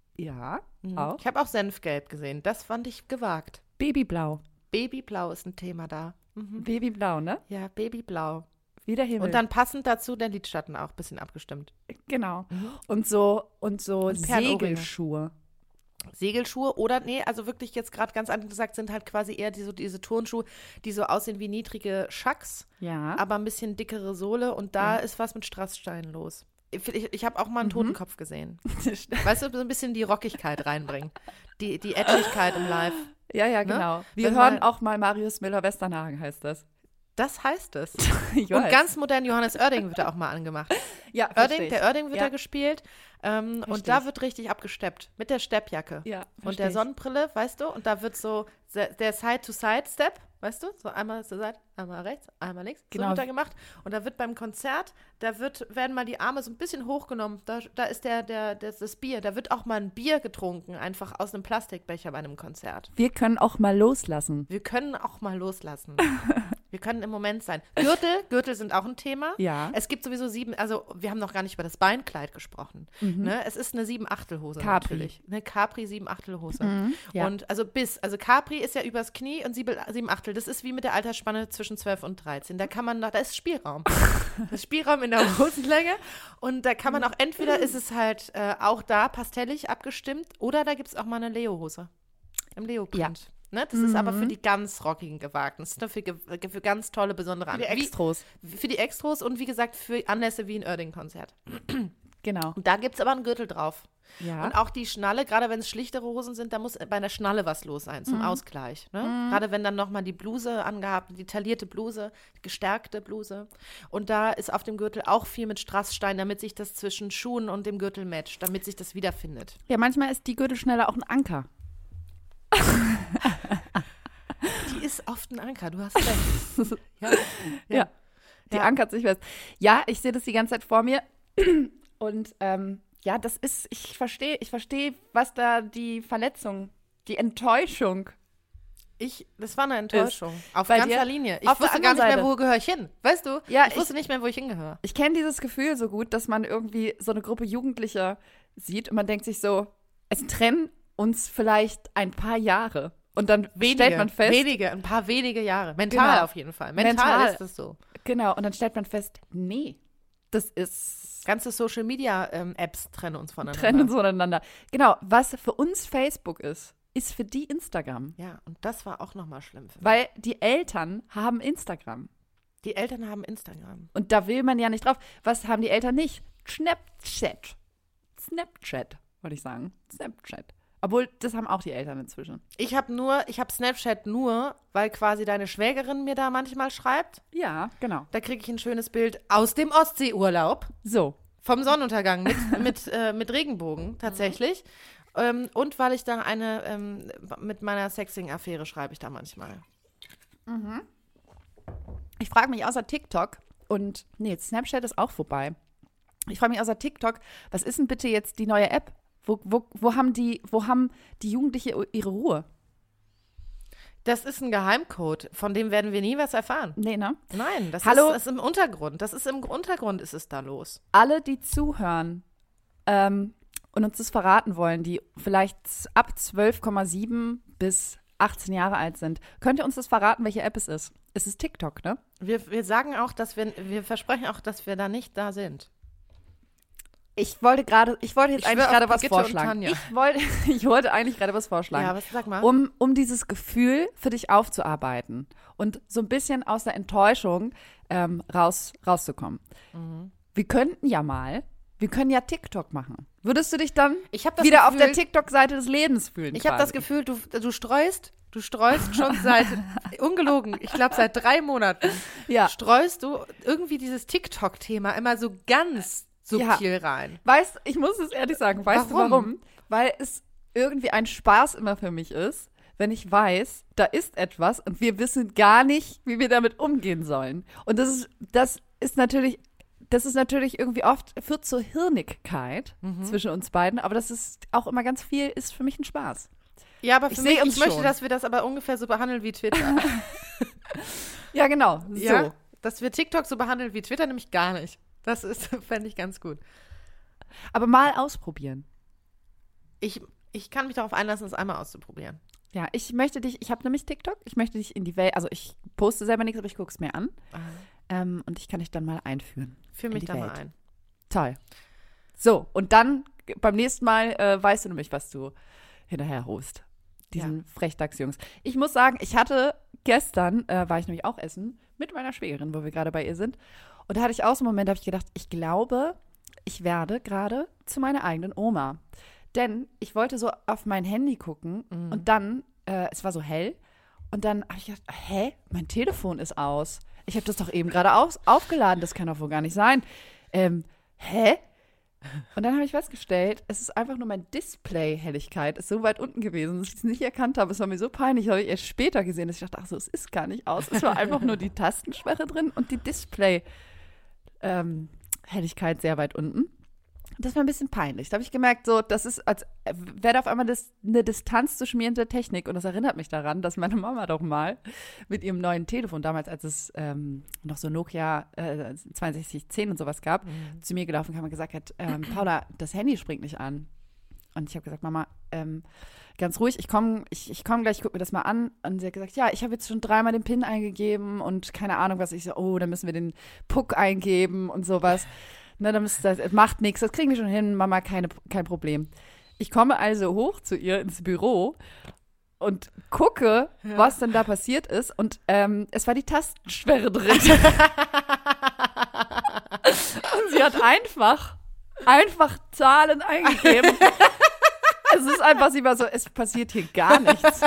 [SPEAKER 3] Ja,
[SPEAKER 1] Mhm.
[SPEAKER 3] auch.
[SPEAKER 1] Ich habe auch Senfgelb gesehen. Das fand ich gewagt.
[SPEAKER 3] Babyblau.
[SPEAKER 1] Babyblau ist ein Thema da. Mhm.
[SPEAKER 3] Babyblau, ne?
[SPEAKER 1] Ja, Babyblau.
[SPEAKER 3] Wie der Himmel.
[SPEAKER 1] Und dann passend dazu der Lidschatten auch ein bisschen abgestimmt.
[SPEAKER 3] genau. Und so, und so
[SPEAKER 1] Und Perlohrringe.
[SPEAKER 3] Segelschuhe.
[SPEAKER 1] Segelschuhe oder, nee, also wirklich jetzt gerade ganz anders gesagt, sind halt quasi eher diese, diese Turnschuhe, die so aussehen wie niedrige Schacks,
[SPEAKER 3] Ja.
[SPEAKER 1] aber ein bisschen dickere Sohle und da
[SPEAKER 3] Ja.
[SPEAKER 1] ist was mit Strasssteinen los. Ich, ich, ich habe auch mal einen
[SPEAKER 3] Mhm.
[SPEAKER 1] Totenkopf gesehen. Weißt du, so ein bisschen die Rockigkeit reinbringen. Die, die Edgigkeit im Live.
[SPEAKER 3] ja, ja,
[SPEAKER 1] Ne?
[SPEAKER 3] genau. Wir
[SPEAKER 1] Wenn
[SPEAKER 3] hören
[SPEAKER 1] mal-
[SPEAKER 3] auch mal Marius Müller-Westernhagen, heißt das.
[SPEAKER 1] Das heißt es.
[SPEAKER 3] Ich
[SPEAKER 1] Und
[SPEAKER 3] weiß.
[SPEAKER 1] ganz modern Johannes Oerding wird da auch mal angemacht.
[SPEAKER 3] ja,
[SPEAKER 1] Oerding,
[SPEAKER 3] versteh
[SPEAKER 1] der
[SPEAKER 3] ich.
[SPEAKER 1] Oerding wird
[SPEAKER 3] Ja.
[SPEAKER 1] da gespielt ähm,
[SPEAKER 3] Versteh
[SPEAKER 1] und da
[SPEAKER 3] ich.
[SPEAKER 1] wird richtig abgesteppt mit der Steppjacke.
[SPEAKER 3] Ja,
[SPEAKER 1] Und
[SPEAKER 3] versteh
[SPEAKER 1] der
[SPEAKER 3] ich.
[SPEAKER 1] Sonnenbrille, weißt du, und da wird so se- der Side-to-Side-Step, weißt du, so einmal zur Seite, einmal rechts, einmal links, so
[SPEAKER 3] Genau.
[SPEAKER 1] wird da gemacht. Und da wird beim Konzert, da wird, werden mal die Arme so ein bisschen hochgenommen, da, da ist der, der, das, das Bier, da wird auch mal ein Bier getrunken, einfach aus einem Plastikbecher bei einem Konzert.
[SPEAKER 3] Wir können auch mal loslassen.
[SPEAKER 1] Wir können auch mal loslassen. Wir können im Moment sein. Gürtel, Gürtel sind auch ein Thema.
[SPEAKER 3] Ja.
[SPEAKER 1] Es gibt sowieso sieben, also wir haben noch gar nicht über das Beinkleid gesprochen. Ne? Es ist eine Sieben-Achtel-Hose
[SPEAKER 3] Mhm. Capri.
[SPEAKER 1] natürlich. Eine Capri Sieben-Achtel-Hose.
[SPEAKER 3] Mhm, ja.
[SPEAKER 1] Und also bis, also Capri ist ja übers Knie und Sieben- Sieben-Achtel. Das ist wie mit der Altersspanne zwischen zwölf und dreizehn. Da kann man, noch, da ist Spielraum. Da ist Spielraum in der Hosenlänge. Und da kann man auch, entweder ist es halt äh, auch da pastellig abgestimmt oder da gibt es auch mal eine Leo-Hose. Im Leo-Print. Ne? Das ist aber für die ganz rockigen Gewagten. Das ist nur für, ge- für ganz tolle, besondere
[SPEAKER 3] Für die
[SPEAKER 1] Anlässe.
[SPEAKER 3] Extros.
[SPEAKER 1] Wie, für die Extros und wie gesagt für Anlässe wie ein Oerding-Konzert.
[SPEAKER 3] Genau.
[SPEAKER 1] Und da gibt es aber einen Gürtel drauf.
[SPEAKER 3] Ja.
[SPEAKER 1] Und auch die Schnalle, gerade wenn es schlichtere Hosen sind, da muss bei der Schnalle was los sein, zum Ausgleich. Ne? Gerade wenn dann nochmal die Bluse angehabt, die taillierte Bluse, die gestärkte Bluse. Und da ist auf dem Gürtel auch viel mit Strassstein, damit sich das zwischen Schuhen und dem Gürtel matcht, damit sich das wiederfindet.
[SPEAKER 3] ja, manchmal ist die Gürtelschnelle auch ein Anker.
[SPEAKER 1] Die ist oft ein Anker, du hast recht. Ja.
[SPEAKER 3] Ja. Die
[SPEAKER 1] Ja.
[SPEAKER 3] ankert sich fest. Ja, ich sehe das die ganze Zeit vor mir. Und ähm, ja, das ist, ich verstehe, ich verstehe, was da die Verletzung, die Enttäuschung.
[SPEAKER 1] Ich, das war eine Enttäuschung. Auf
[SPEAKER 3] Bei
[SPEAKER 1] ganzer
[SPEAKER 3] dir?
[SPEAKER 1] Linie. Ich
[SPEAKER 3] Auf der
[SPEAKER 1] wusste gar
[SPEAKER 3] anderen
[SPEAKER 1] nicht mehr,
[SPEAKER 3] Seite.
[SPEAKER 1] wo gehöre ich hin. Weißt du?
[SPEAKER 3] Ja,
[SPEAKER 1] ich wusste nicht mehr, wo ich hingehöre.
[SPEAKER 3] Ich kenne dieses Gefühl so gut, dass man irgendwie so eine Gruppe Jugendlicher sieht und man denkt sich so, es trennen uns vielleicht ein paar Jahre. Und dann stellt man fest,
[SPEAKER 1] wenige, ein paar wenige Jahre. Mental
[SPEAKER 3] Genau.
[SPEAKER 1] auf jeden Fall. Mental,
[SPEAKER 3] Mental.
[SPEAKER 1] ist das so.
[SPEAKER 3] genau, und dann stellt man fest, nee, das ist
[SPEAKER 1] Ganze Social Media ähm, Apps trennen uns voneinander.
[SPEAKER 3] trennen uns voneinander. Genau, was für uns Facebook ist, ist für die Instagram.
[SPEAKER 1] Ja, und das war auch nochmal schlimm für mich.
[SPEAKER 3] Weil die Eltern haben Instagram.
[SPEAKER 1] Die Eltern haben Instagram.
[SPEAKER 3] Und da will man ja nicht drauf. Was haben die Eltern nicht? Snapchat. Snapchat, wollte ich sagen. Snapchat. Obwohl, das haben auch die Eltern inzwischen.
[SPEAKER 1] Ich habe nur, ich habe Snapchat nur, weil quasi deine Schwägerin mir da manchmal schreibt.
[SPEAKER 3] Ja, genau.
[SPEAKER 1] Da kriege ich ein schönes Bild aus dem Ostseeurlaub.
[SPEAKER 3] So.
[SPEAKER 1] Vom Sonnenuntergang mit, mit, äh, mit Regenbogen tatsächlich. Mhm. Ähm, und weil ich da eine, ähm, mit meiner Sexing-Affäre schreibe ich da manchmal.
[SPEAKER 3] Mhm. Ich frage mich außer TikTok und, nee, Snapchat ist auch vorbei. Ich frage mich außer TikTok, was ist denn bitte jetzt die neue App? Wo, wo, wo, haben die, wo haben die Jugendlichen ihre Ruhe?
[SPEAKER 1] Das ist ein Geheimcode, von dem werden wir nie was erfahren.
[SPEAKER 3] Nee, ne?
[SPEAKER 1] Nein, das,
[SPEAKER 3] Hallo?
[SPEAKER 1] Ist, das ist im Untergrund. Das ist im Untergrund ist es da los.
[SPEAKER 3] Alle, die zuhören ähm, und uns das verraten wollen, die vielleicht ab zwölf Komma sieben bis achtzehn Jahre alt sind, könnt ihr uns das verraten, welche App es ist? Es ist TikTok, ne?
[SPEAKER 1] Wir, wir sagen auch, dass wir, wir versprechen auch, dass wir da nicht da sind.
[SPEAKER 3] Ich wollte gerade, ich wollte jetzt
[SPEAKER 1] Ich
[SPEAKER 3] eigentlich
[SPEAKER 1] schwör auf
[SPEAKER 3] gerade was
[SPEAKER 1] Brigitte und
[SPEAKER 3] vorschlagen.
[SPEAKER 1] Tanja.
[SPEAKER 3] Ich wollte, ich wollte eigentlich gerade was vorschlagen.
[SPEAKER 1] Ja, was sag mal.
[SPEAKER 3] Um, um dieses Gefühl für dich aufzuarbeiten und so ein bisschen aus der Enttäuschung ähm, raus, rauszukommen.
[SPEAKER 1] Mhm.
[SPEAKER 3] Wir könnten ja mal, wir können ja TikTok machen. Würdest du dich dann
[SPEAKER 1] Ich hab das
[SPEAKER 3] wieder
[SPEAKER 1] Gefühl,
[SPEAKER 3] auf der TikTok-Seite des Lebens fühlen?
[SPEAKER 1] Ich habe das
[SPEAKER 3] quasi?
[SPEAKER 1] Gefühl, du, du streust, du streust schon seit, ungelogen, ich glaube seit drei Monaten,
[SPEAKER 3] Ja.
[SPEAKER 1] streust du irgendwie dieses TikTok-Thema immer so ganz subtil rein.
[SPEAKER 3] Weißt, ich muss es ehrlich sagen, weißt
[SPEAKER 1] Warum?
[SPEAKER 3] du warum? Weil es irgendwie ein Spaß immer für mich ist, wenn ich weiß, da ist etwas und wir wissen gar nicht, wie wir damit umgehen sollen. Und das ist, das ist natürlich, das ist natürlich irgendwie oft, führt zur Hirnigkeit
[SPEAKER 1] Mhm.
[SPEAKER 3] zwischen uns beiden, aber das ist auch immer ganz viel, ist für mich ein Spaß.
[SPEAKER 1] Ja, aber für
[SPEAKER 3] Ich
[SPEAKER 1] mich,
[SPEAKER 3] seh uns
[SPEAKER 1] ich möchte,
[SPEAKER 3] schon.
[SPEAKER 1] dass wir das aber ungefähr so behandeln wie Twitter.
[SPEAKER 3] Ja, genau. So.
[SPEAKER 1] Ja? Dass wir TikTok so behandeln wie Twitter, nämlich gar nicht. Das ist, fände ich ganz gut.
[SPEAKER 3] Aber mal ausprobieren.
[SPEAKER 1] Ich, ich kann mich darauf einlassen, es einmal auszuprobieren.
[SPEAKER 3] Ja, ich möchte dich, ich habe nämlich TikTok, ich möchte dich in die Welt, also ich poste selber nichts, aber ich gucke es mir an. Ähm, und ich kann dich dann mal einführen.
[SPEAKER 1] Führ
[SPEAKER 3] in
[SPEAKER 1] mich
[SPEAKER 3] die
[SPEAKER 1] da mal
[SPEAKER 3] Welt.
[SPEAKER 1] ein.
[SPEAKER 3] Toll. So, und dann beim nächsten Mal äh, weißt du nämlich, was du hinterher holst. Diesen
[SPEAKER 1] Ja.
[SPEAKER 3] Frechdachsjungs. Ich muss sagen, ich hatte gestern, äh, war ich nämlich auch essen mit meiner Schwägerin, wo wir gerade bei ihr sind. Und da hatte ich auch so einen Moment, da habe ich gedacht, ich glaube, ich werde gerade zu meiner eigenen Oma. Denn ich wollte so auf mein Handy gucken
[SPEAKER 1] Mhm.
[SPEAKER 3] und dann, äh, es war so hell, und dann habe ich gedacht, hä, mein Telefon ist aus. Ich habe das doch eben gerade aus, aufgeladen, das kann doch wohl gar nicht sein. Ähm, hä? Und dann habe ich festgestellt, es ist einfach nur meine Display-Helligkeit, ist so weit unten gewesen, dass ich es nicht erkannt habe. Es war mir so peinlich, das habe ich erst später gesehen, dass ich dachte, ach so, es ist gar nicht aus. Es war einfach nur die Tastenschwere drin und die Display-Helligkeit sehr weit unten. Das war ein bisschen peinlich. Da habe ich gemerkt, so, das ist, als wäre da auf einmal das, eine Distanz zwischen mir und der Technik. Und das erinnert mich daran, dass meine Mama doch mal mit ihrem neuen Telefon, damals als es ähm, noch so Nokia äh, zweiundsechzig zehn und sowas gab,
[SPEAKER 1] Mhm.
[SPEAKER 3] zu mir gelaufen kam und gesagt hat, ähm, Paula, das Handy springt nicht an. Und ich habe gesagt, Mama, ähm, ganz ruhig, ich komme ich, ich komm gleich, ich gucke mir das mal an. Und sie hat gesagt, ja, ich habe jetzt schon dreimal den PIN eingegeben und keine Ahnung was. Ich so, oh, dann müssen wir den Puck eingeben und sowas. Na, dann müsst das macht nichts, das kriegen wir schon hin, Mama, keine, kein Problem. Ich komme also hoch zu ihr ins Büro und gucke,
[SPEAKER 1] Ja.
[SPEAKER 3] was denn da passiert ist. Und ähm, es war die Tastenschwere drin. Und sie hat einfach, einfach Zahlen eingegeben. Es ist einfach, sie war so, es passiert hier gar nichts.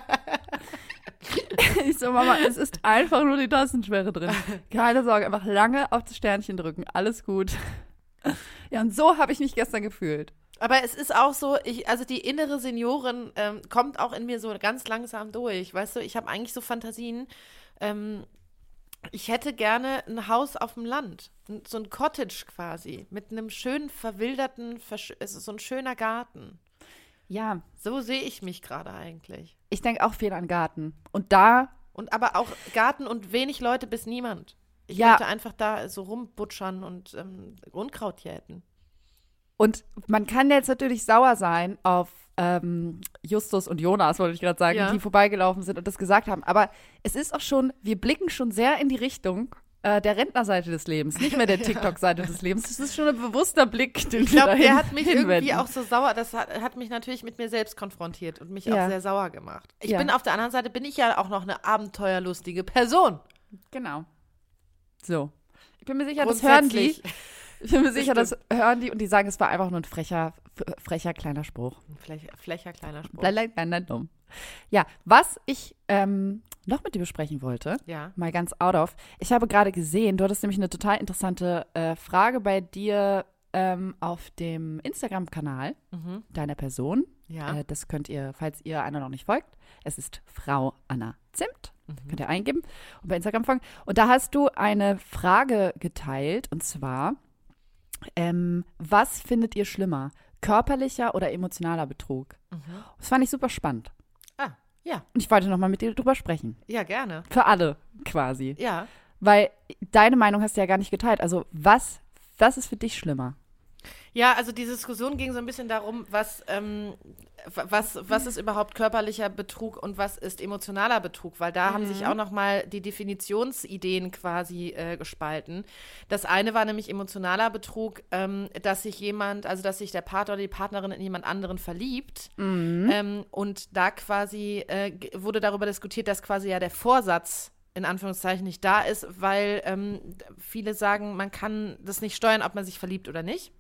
[SPEAKER 3] Ich so, Mama, es ist einfach nur die Tastenschwere drin. Keine Sorge, einfach lange auf das Sternchen drücken. Alles gut. Ja, und so habe ich mich gestern gefühlt.
[SPEAKER 1] Aber es ist auch so, ich, also die innere Seniorin ähm, kommt auch in mir so ganz langsam durch. Weißt du, ich habe eigentlich so Fantasien. Ähm, ich hätte gerne ein Haus auf dem Land. So ein Cottage quasi. Mit einem schönen, verwilderten, versch- es ist so ein schöner Garten.
[SPEAKER 3] Ja,
[SPEAKER 1] So sehe ich mich gerade eigentlich.
[SPEAKER 3] ich denke auch viel an Garten. Und da,
[SPEAKER 1] Und aber auch Garten und wenig Leute bis niemand. Ich
[SPEAKER 3] Ja.
[SPEAKER 1] möchte einfach da so rumbutschern und ähm, Unkraut jäten.
[SPEAKER 3] und man kann jetzt natürlich sauer sein auf ähm, Justus und Jonas, wollte ich gerade sagen,
[SPEAKER 1] Ja.
[SPEAKER 3] die vorbeigelaufen sind und das gesagt haben. Aber es ist auch schon, wir blicken schon sehr in die Richtung, äh, der Rentnerseite des Lebens, nicht mehr der TikTok-Seite des Lebens. Das ist schon ein bewusster Blick, den
[SPEAKER 1] Ich glaube,
[SPEAKER 3] wir
[SPEAKER 1] der hat mich
[SPEAKER 3] hinwenden.
[SPEAKER 1] irgendwie auch so sauer, das hat, hat mich natürlich mit mir selbst konfrontiert und mich
[SPEAKER 3] Ja.
[SPEAKER 1] auch sehr sauer gemacht. Ich
[SPEAKER 3] Ja.
[SPEAKER 1] bin auf der anderen Seite, bin ich ja auch noch eine abenteuerlustige Person.
[SPEAKER 3] Genau. So. Ich bin mir sicher, das hören die.
[SPEAKER 1] Grundsätzlich.
[SPEAKER 3] Ich bin mir sicher, das
[SPEAKER 1] Bestimmt.
[SPEAKER 3] hören die und die sagen, es war einfach nur ein frecher, f- frecher kleiner Spruch.
[SPEAKER 1] Flech, flächer kleiner Spruch.
[SPEAKER 3] Bleib kleiner dumm. Ja, was ich ähm, noch mit dir besprechen wollte,
[SPEAKER 1] Ja.
[SPEAKER 3] mal ganz out of. Ich habe gerade gesehen, du hattest nämlich eine total interessante äh, Frage bei dir ähm, auf dem Instagram-Kanal
[SPEAKER 1] Mhm.
[SPEAKER 3] deiner Person.
[SPEAKER 1] Ja.
[SPEAKER 3] Äh, das könnt ihr, falls ihr einer noch nicht folgt, es ist Frau Anna Zimt.
[SPEAKER 1] Mhm.
[SPEAKER 3] Könnt ihr eingeben und bei Instagram folgen. Und da hast du eine Frage geteilt und zwar, ähm, was findet ihr schlimmer? Körperlicher oder emotionaler Betrug?
[SPEAKER 1] Mhm.
[SPEAKER 3] Das fand ich super spannend.
[SPEAKER 1] Ah, ja.
[SPEAKER 3] Und ich wollte nochmal mit dir drüber sprechen.
[SPEAKER 1] Ja, gerne.
[SPEAKER 3] Für alle quasi.
[SPEAKER 1] Ja.
[SPEAKER 3] Weil deine Meinung hast du ja gar nicht geteilt. Also was, was ist für dich schlimmer?
[SPEAKER 1] Ja, also die Diskussion ging so ein bisschen darum, was, ähm, was, was ist überhaupt körperlicher Betrug und was ist emotionaler Betrug, weil da haben sich auch nochmal die Definitionsideen quasi äh, gespalten. Das eine war nämlich emotionaler Betrug, ähm, dass sich jemand, also dass sich der Partner oder die Partnerin in jemand anderen verliebt ähm, und da quasi äh, g- wurde darüber diskutiert, dass quasi ja der Vorsatz in Anführungszeichen nicht da ist, weil ähm, viele sagen, man kann das nicht steuern, ob man sich verliebt oder nicht.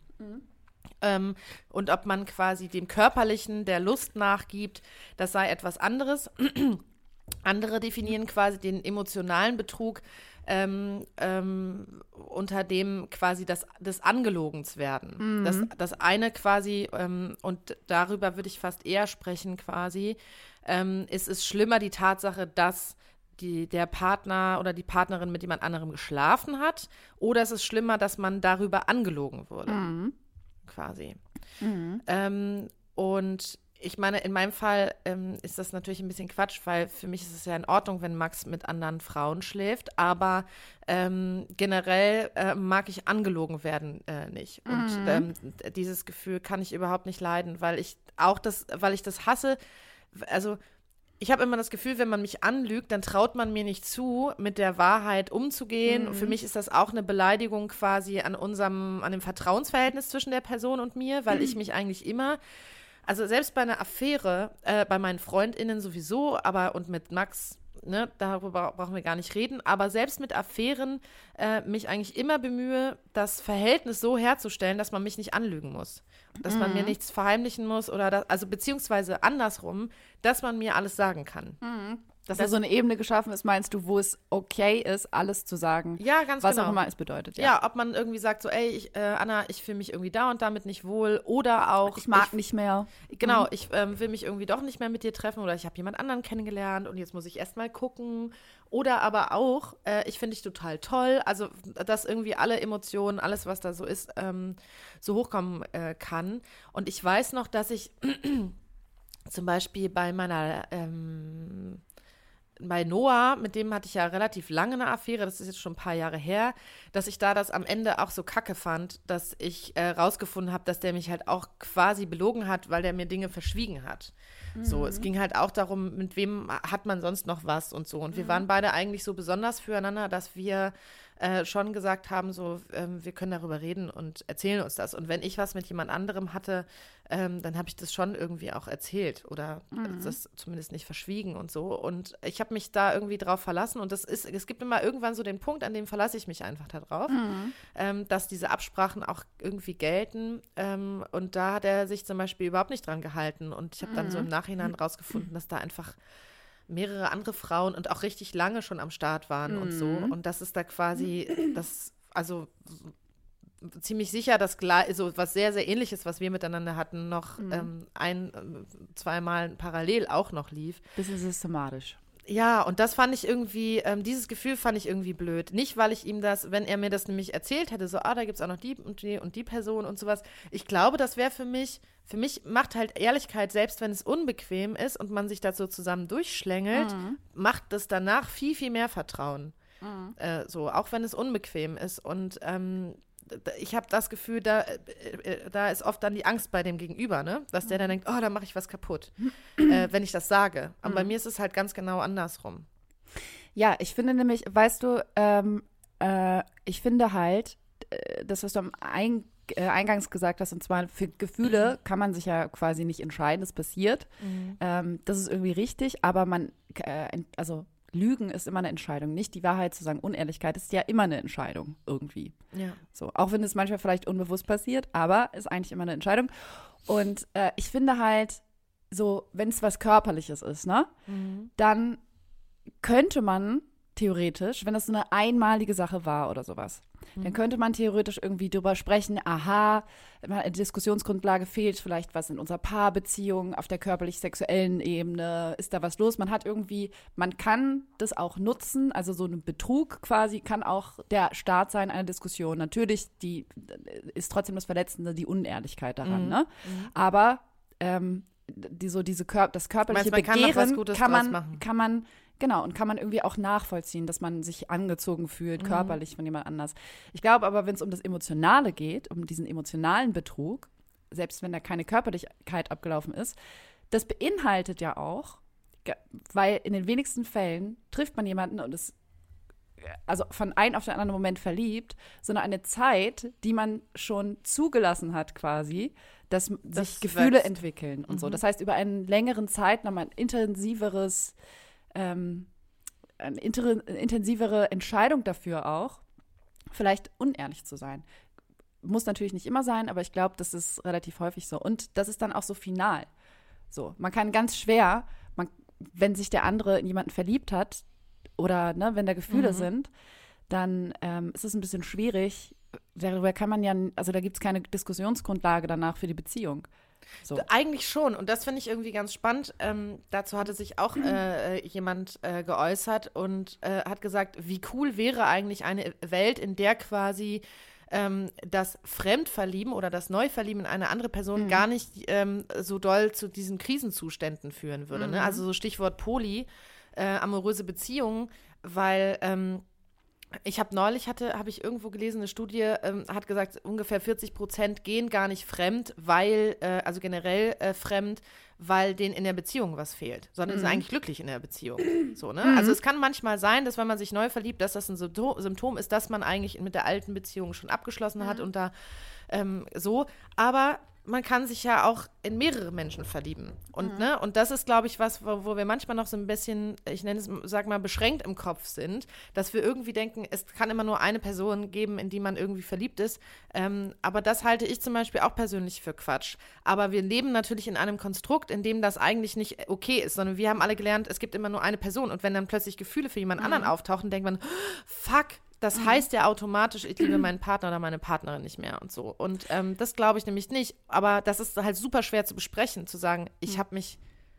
[SPEAKER 1] Ähm, und ob man quasi dem Körperlichen, der Lust nachgibt, das sei etwas anderes. Andere definieren quasi den emotionalen Betrug ähm, ähm, unter dem quasi das, des Angelogenswerden. Das, das eine quasi, ähm, und darüber würde ich fast eher sprechen quasi, ähm, ist es schlimmer die Tatsache, dass die, der Partner oder die Partnerin mit jemand anderem geschlafen hat, oder ist es schlimmer, dass man darüber angelogen wurde, quasi. Ähm, und ich meine, in meinem Fall ähm, ist das natürlich ein bisschen Quatsch, weil für mich ist es ja in Ordnung, wenn Max mit anderen Frauen schläft, aber ähm, generell äh, mag ich angelogen werden äh, nicht. Und ähm, dieses Gefühl kann ich überhaupt nicht leiden, weil ich auch das, weil ich das hasse, also ich habe immer das Gefühl, wenn man mich anlügt, dann traut man mir nicht zu, mit der Wahrheit umzugehen. Und für mich ist das auch eine Beleidigung quasi an unserem, an dem Vertrauensverhältnis zwischen der Person und mir, weil ich mich eigentlich immer, also selbst bei einer Affäre, äh, bei meinen FreundInnen sowieso, aber und mit Max, ne, darüber brauchen wir gar nicht reden, aber selbst mit Affären äh, mich eigentlich immer bemühe, das Verhältnis so herzustellen, dass man mich nicht anlügen muss. Dass man mir nichts verheimlichen muss oder das, also beziehungsweise andersrum, dass man mir alles sagen kann.
[SPEAKER 3] Dass da so eine Ebene geschaffen ist, meinst du, wo es okay ist, alles zu sagen,
[SPEAKER 1] Ja, ganz
[SPEAKER 3] was
[SPEAKER 1] genau.
[SPEAKER 3] auch immer es bedeutet.
[SPEAKER 1] Ja, ob man irgendwie sagt, so, ey, ich, äh, Anna, ich fühle mich irgendwie da und damit nicht wohl, oder auch
[SPEAKER 3] Ich mag nicht mehr.
[SPEAKER 1] Genau, ich ähm, will mich irgendwie doch nicht mehr mit dir treffen oder ich habe jemand anderen kennengelernt und jetzt muss ich erst mal gucken. Oder aber auch, äh, ich finde dich total toll. Also, dass irgendwie alle Emotionen, alles, was da so ist, ähm, so hochkommen äh, kann. Und ich weiß noch, dass ich zum Beispiel bei meiner ähm, bei Noah, mit dem hatte ich ja relativ lange eine Affäre, das ist jetzt schon ein paar Jahre her, dass ich da das am Ende auch so kacke fand, dass ich äh, rausgefunden habe, dass der mich halt auch quasi belogen hat, weil der mir Dinge verschwiegen hat. Mhm. So, es ging halt auch darum, mit wem hat man sonst noch was und so. Und wir waren beide eigentlich so besonders füreinander, dass wir äh, schon gesagt haben, so, ähm, wir können darüber reden und erzählen uns das. Und wenn ich was mit jemand anderem hatte, ähm, dann habe ich das schon irgendwie auch erzählt oder mhm. das zumindest nicht verschwiegen und so. Und ich habe mich da irgendwie drauf verlassen und das ist, es gibt immer irgendwann so den Punkt, an dem verlasse ich mich einfach darauf, mhm. ähm, dass diese Absprachen auch irgendwie gelten. Ähm, und da hat er sich zum Beispiel überhaupt nicht dran gehalten. Und ich habe dann mhm. so im Nachhinein rausgefunden, dass da einfach mehrere andere Frauen und auch richtig lange schon am Start waren mhm. und so. Und das ist da quasi, das, also ziemlich sicher, dass so was sehr, sehr Ähnliches, was wir miteinander hatten, noch mhm. ähm, ein, zweimal parallel auch noch lief.
[SPEAKER 3] Bisschen systematisch.
[SPEAKER 1] Ja, und das fand ich irgendwie, ähm, dieses Gefühl fand ich irgendwie blöd. Nicht, weil ich ihm das, wenn er mir das nämlich erzählt hätte, so, ah, da gibt es auch noch die und die und die Person und sowas. Ich glaube, das wäre für mich, für mich macht halt Ehrlichkeit, selbst wenn es unbequem ist und man sich da so zusammen durchschlängelt, mhm. macht das danach viel, viel mehr Vertrauen. Mhm. Äh, so, auch wenn es unbequem ist. Und ähm, ich habe das Gefühl, da, äh, da ist oft dann die Angst bei dem Gegenüber, ne? Dass der dann denkt, oh, da mache ich was kaputt, äh, wenn ich das sage. Aber mhm. bei mir ist es halt ganz genau andersrum.
[SPEAKER 3] Ja, ich finde nämlich, weißt du, ähm, äh, ich finde halt, äh, das, was du am Ein äh, eingangs gesagt hast, und zwar für Gefühle kann man sich ja quasi nicht entscheiden, das passiert.
[SPEAKER 1] Mhm.
[SPEAKER 3] Ähm, das ist irgendwie richtig, aber man, äh, also Lügen ist immer eine Entscheidung, nicht die Wahrheit zu sagen. Unehrlichkeit ist ja immer eine Entscheidung irgendwie.
[SPEAKER 1] Ja.
[SPEAKER 3] So, auch wenn es manchmal vielleicht unbewusst passiert, aber ist eigentlich immer eine Entscheidung. Und äh, ich finde halt, so, wenn es was Körperliches ist, ne,
[SPEAKER 1] Mhm.
[SPEAKER 3] dann könnte man theoretisch, wenn das so eine einmalige Sache war oder sowas,
[SPEAKER 1] Mhm.
[SPEAKER 3] dann könnte man theoretisch irgendwie drüber sprechen, aha, eine Diskussionsgrundlage fehlt vielleicht was in unserer Paarbeziehung, auf der körperlich-sexuellen Ebene, ist da was los? Man hat irgendwie, man kann das auch nutzen, also so ein Betrug quasi kann auch der Start sein einer Diskussion. Natürlich die, ist trotzdem das Verletzende, die Unehrlichkeit daran,
[SPEAKER 1] Mhm.
[SPEAKER 3] ne?
[SPEAKER 1] Mhm.
[SPEAKER 3] Aber ähm, die, so diese Kör das körperliche
[SPEAKER 1] Meinst, man kann noch
[SPEAKER 3] Begehren
[SPEAKER 1] was Gutes
[SPEAKER 3] kann
[SPEAKER 1] draus
[SPEAKER 3] man,
[SPEAKER 1] machen?
[SPEAKER 3] kann man Genau, und kann man irgendwie auch nachvollziehen, dass man sich angezogen fühlt,
[SPEAKER 1] Mhm.
[SPEAKER 3] körperlich von jemand anders. Ich glaube aber, wenn es um das Emotionale geht, um diesen emotionalen Betrug, selbst wenn da keine Körperlichkeit abgelaufen ist, das beinhaltet ja auch, ge- weil in den wenigsten Fällen trifft man jemanden und ist also von einem auf den anderen Moment verliebt, sondern eine Zeit, die man schon zugelassen hat quasi, dass
[SPEAKER 1] Das
[SPEAKER 3] sich Gefühle
[SPEAKER 1] wächst.
[SPEAKER 3] entwickeln und so.
[SPEAKER 1] Mhm.
[SPEAKER 3] Das heißt, über einen längeren Zeitraum ein intensiveres Ähm, eine inter- intensivere Entscheidung dafür auch, vielleicht unehrlich zu sein. Muss natürlich nicht immer sein, aber ich glaube, das ist relativ häufig so. Und das ist dann auch so final. So, man kann ganz schwer, man, wenn sich der andere in jemanden verliebt hat oder ne, wenn da Gefühle
[SPEAKER 1] Mhm.
[SPEAKER 3] sind, dann ähm, ist es ein bisschen schwierig. Darüber kann man ja, also da gibt es keine Diskussionsgrundlage danach für die Beziehung. So.
[SPEAKER 1] Eigentlich schon. Und das finde ich irgendwie ganz spannend. Ähm, dazu hatte sich auch äh, jemand äh, geäußert und äh, hat gesagt, wie cool wäre eigentlich eine Welt, in der quasi ähm, das Fremdverlieben oder das Neuverlieben in eine andere Person
[SPEAKER 3] Mhm.
[SPEAKER 1] gar nicht ähm, so doll zu diesen Krisenzuständen führen würde.
[SPEAKER 3] Mhm.
[SPEAKER 1] Ne? Also so Stichwort Poly, äh, amoröse Beziehungen, weil ähm, ich habe neulich, hatte, habe ich irgendwo gelesen, eine Studie ähm, hat gesagt, ungefähr vierzig Prozent gehen gar nicht fremd, weil, äh, also generell äh, fremd, weil denen in der Beziehung was fehlt, sondern
[SPEAKER 3] Mhm.
[SPEAKER 1] sind eigentlich glücklich in der Beziehung. So, ne?
[SPEAKER 3] Mhm.
[SPEAKER 1] Also es kann manchmal sein, dass wenn man sich neu verliebt, dass das ein Symptom, Symptom ist, dass man eigentlich mit der alten Beziehung schon abgeschlossen hat und da ähm, so, aber man kann sich ja auch in mehrere Menschen verlieben. Und,
[SPEAKER 3] Mhm.
[SPEAKER 1] ne, und das ist, glaube ich, was, wo, wo wir manchmal noch so ein bisschen, ich nenne es, sag mal, beschränkt im Kopf sind, dass wir irgendwie denken, es kann immer nur eine Person geben, in die man irgendwie verliebt ist. Ähm, aber das halte ich zum Beispiel auch persönlich für Quatsch. Aber wir leben natürlich in einem Konstrukt, in dem das eigentlich nicht okay ist, sondern wir haben alle gelernt, es gibt immer nur eine Person. Und wenn dann plötzlich Gefühle für jemand anderen auftauchen, denkt man, fuck, das heißt ja automatisch, ich liebe meinen Partner oder meine Partnerin nicht mehr und so. Und ähm, das glaube ich nämlich nicht. Aber das ist halt super schwer zu besprechen, zu sagen, ich habe mich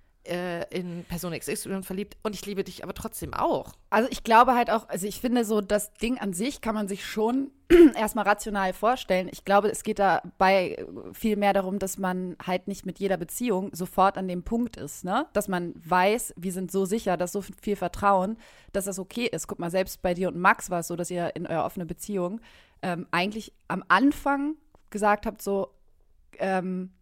[SPEAKER 1] äh, in Person X Y verliebt und ich liebe dich aber trotzdem auch.
[SPEAKER 3] Also ich glaube halt auch, also ich finde so, das Ding an sich kann man sich schon erstmal rational vorstellen. Ich glaube, es geht dabei viel mehr darum, dass man halt nicht mit jeder Beziehung sofort an dem Punkt ist, ne? Dass man weiß, wir sind so sicher, dass so viel Vertrauen, dass das okay ist. Guck mal, selbst bei dir und Max war es so, dass ihr in eurer offenen Beziehung ähm, eigentlich am Anfang gesagt habt, so ähm,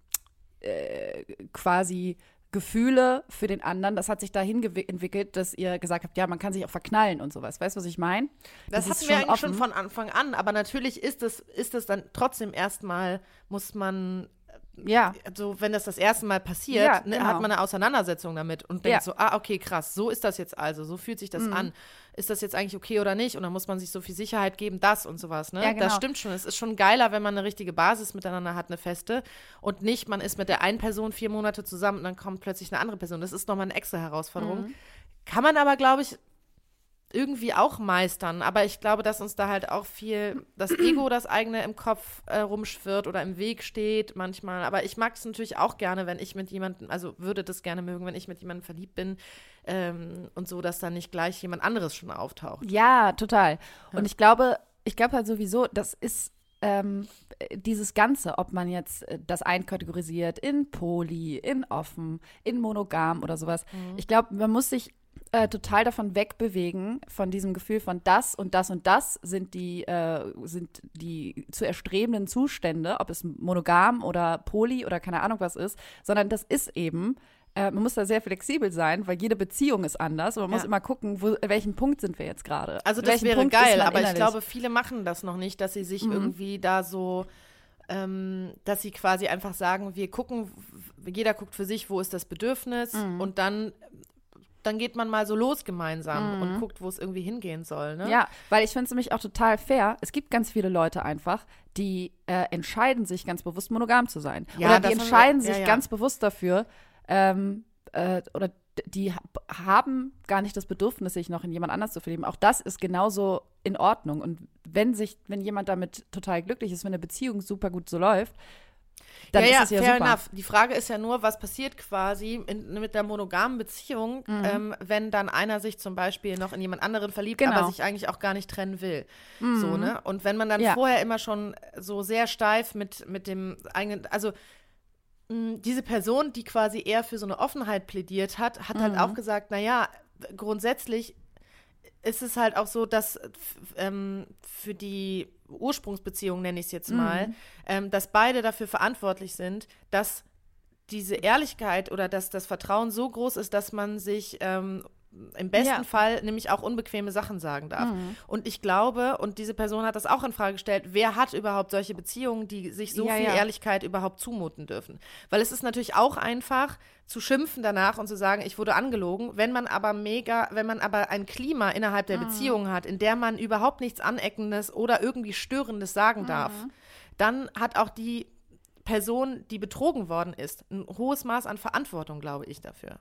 [SPEAKER 3] äh, quasi Gefühle für den anderen, das hat sich dahin gew- entwickelt, dass ihr gesagt habt, ja, man kann sich auch verknallen und sowas. Weißt du, was ich meine?
[SPEAKER 1] Das, hatten wir eigentlich schon von Anfang an, aber natürlich ist es, ist es dann trotzdem erstmal, muss man,
[SPEAKER 3] Ja,
[SPEAKER 1] also wenn das das erste Mal passiert,
[SPEAKER 3] Ja,
[SPEAKER 1] ne,
[SPEAKER 3] genau.
[SPEAKER 1] hat man eine Auseinandersetzung damit und denkt
[SPEAKER 3] Ja.
[SPEAKER 1] so, ah, okay, krass, so ist das jetzt also, so fühlt sich das
[SPEAKER 3] Mhm.
[SPEAKER 1] an. Ist das jetzt eigentlich okay oder nicht? Und dann muss man sich so viel Sicherheit geben, das und sowas, ne?
[SPEAKER 3] Ja, genau.
[SPEAKER 1] Das stimmt schon. Es ist schon geiler, wenn man eine richtige Basis miteinander hat, eine feste und nicht, man ist mit der einen Person vier Monate zusammen und dann kommt plötzlich eine andere Person. Das ist nochmal eine extra Herausforderung.
[SPEAKER 3] Mhm.
[SPEAKER 1] Kann man aber, glaube ich, irgendwie auch meistern. Aber ich glaube, dass uns da halt auch viel das Ego, das eigene im Kopf äh, rumschwirrt oder im Weg steht manchmal. Aber ich mag es natürlich auch gerne, wenn ich mit jemandem, also würde das gerne mögen, wenn ich mit jemandem verliebt bin ähm, und so, dass dann nicht gleich jemand anderes schon auftaucht.
[SPEAKER 3] ja, total. Und ich glaube, ich glaube halt sowieso, das ist ähm, dieses Ganze, ob man jetzt äh, das einkategorisiert in Poly, in offen, in monogam oder sowas. Ich glaube, man muss sich äh, total davon wegbewegen, von diesem Gefühl von das und das und das sind die, äh, sind die zu erstrebenden Zustände, ob es monogam oder Poly oder keine Ahnung was ist, sondern das ist eben äh, man muss da sehr flexibel sein, weil jede Beziehung ist anders und man
[SPEAKER 1] Ja.
[SPEAKER 3] muss immer gucken, wo, an welchem Punkt sind wir jetzt gerade.
[SPEAKER 1] Also
[SPEAKER 3] An
[SPEAKER 1] das
[SPEAKER 3] welchem
[SPEAKER 1] wäre
[SPEAKER 3] Punkt ist
[SPEAKER 1] geil,
[SPEAKER 3] man
[SPEAKER 1] aber ich
[SPEAKER 3] innerlich?
[SPEAKER 1] glaube, viele machen das noch nicht, dass sie sich
[SPEAKER 3] Mhm.
[SPEAKER 1] irgendwie da so, ähm, dass sie quasi einfach sagen, wir gucken, w- jeder guckt für sich, wo ist das Bedürfnis
[SPEAKER 3] Mhm.
[SPEAKER 1] und dann, dann geht man mal so los gemeinsam
[SPEAKER 3] Mhm.
[SPEAKER 1] und guckt, wo es irgendwie hingehen soll. Ne?
[SPEAKER 3] Ja, weil ich finde es nämlich auch total fair. Es gibt ganz viele Leute einfach, die äh, entscheiden sich ganz bewusst monogam zu sein.
[SPEAKER 1] Ja,
[SPEAKER 3] oder
[SPEAKER 1] das
[SPEAKER 3] die
[SPEAKER 1] haben wir-
[SPEAKER 3] entscheiden
[SPEAKER 1] ja,
[SPEAKER 3] sich
[SPEAKER 1] ja.
[SPEAKER 3] ganz bewusst dafür, ähm, äh, oder d- die ha- haben gar nicht das Bedürfnis, sich noch in jemand anders zu verlieben. Auch das ist genauso in Ordnung. Und wenn sich, wenn jemand damit total glücklich ist, wenn eine Beziehung super gut so läuft, dann
[SPEAKER 1] ja,
[SPEAKER 3] ist
[SPEAKER 1] ja,
[SPEAKER 3] es ja
[SPEAKER 1] fair
[SPEAKER 3] super.
[SPEAKER 1] enough. Die Frage ist ja nur, was passiert quasi in, mit der monogamen Beziehung,
[SPEAKER 3] Mhm.
[SPEAKER 1] ähm, wenn dann einer sich zum Beispiel noch in jemand anderen verliebt,
[SPEAKER 3] Genau.
[SPEAKER 1] aber sich eigentlich auch gar nicht trennen will. So, ne? Und wenn man dann
[SPEAKER 3] Ja.
[SPEAKER 1] vorher immer schon so sehr steif mit, mit dem eigenen, also mh, diese Person, die quasi eher für so eine Offenheit plädiert hat, hat halt
[SPEAKER 3] Mhm.
[SPEAKER 1] auch gesagt, naja, grundsätzlich ist es halt auch so, dass f- ähm, für die Ursprungsbeziehung, nenne ich es jetzt mal,
[SPEAKER 3] Mhm.
[SPEAKER 1] ähm, dass beide dafür verantwortlich sind, dass diese Ehrlichkeit oder dass das Vertrauen so groß ist, dass man sich ähm, im besten
[SPEAKER 3] Ja.
[SPEAKER 1] Fall nämlich auch unbequeme Sachen sagen darf.
[SPEAKER 3] Mhm.
[SPEAKER 1] Und ich glaube, und diese Person hat das auch in Frage gestellt, wer hat überhaupt solche Beziehungen, die sich so
[SPEAKER 3] Ja,
[SPEAKER 1] viel
[SPEAKER 3] ja.
[SPEAKER 1] Ehrlichkeit überhaupt zumuten dürfen? Weil es ist natürlich auch einfach zu schimpfen danach und zu sagen, ich wurde angelogen, wenn man aber mega, wenn man aber ein Klima innerhalb der
[SPEAKER 3] Mhm.
[SPEAKER 1] Beziehung hat, in der man überhaupt nichts Aneckendes oder irgendwie Störendes sagen darf,
[SPEAKER 3] Mhm.
[SPEAKER 1] dann hat auch die Person, die betrogen worden ist, ein hohes Maß an Verantwortung, glaube ich, dafür.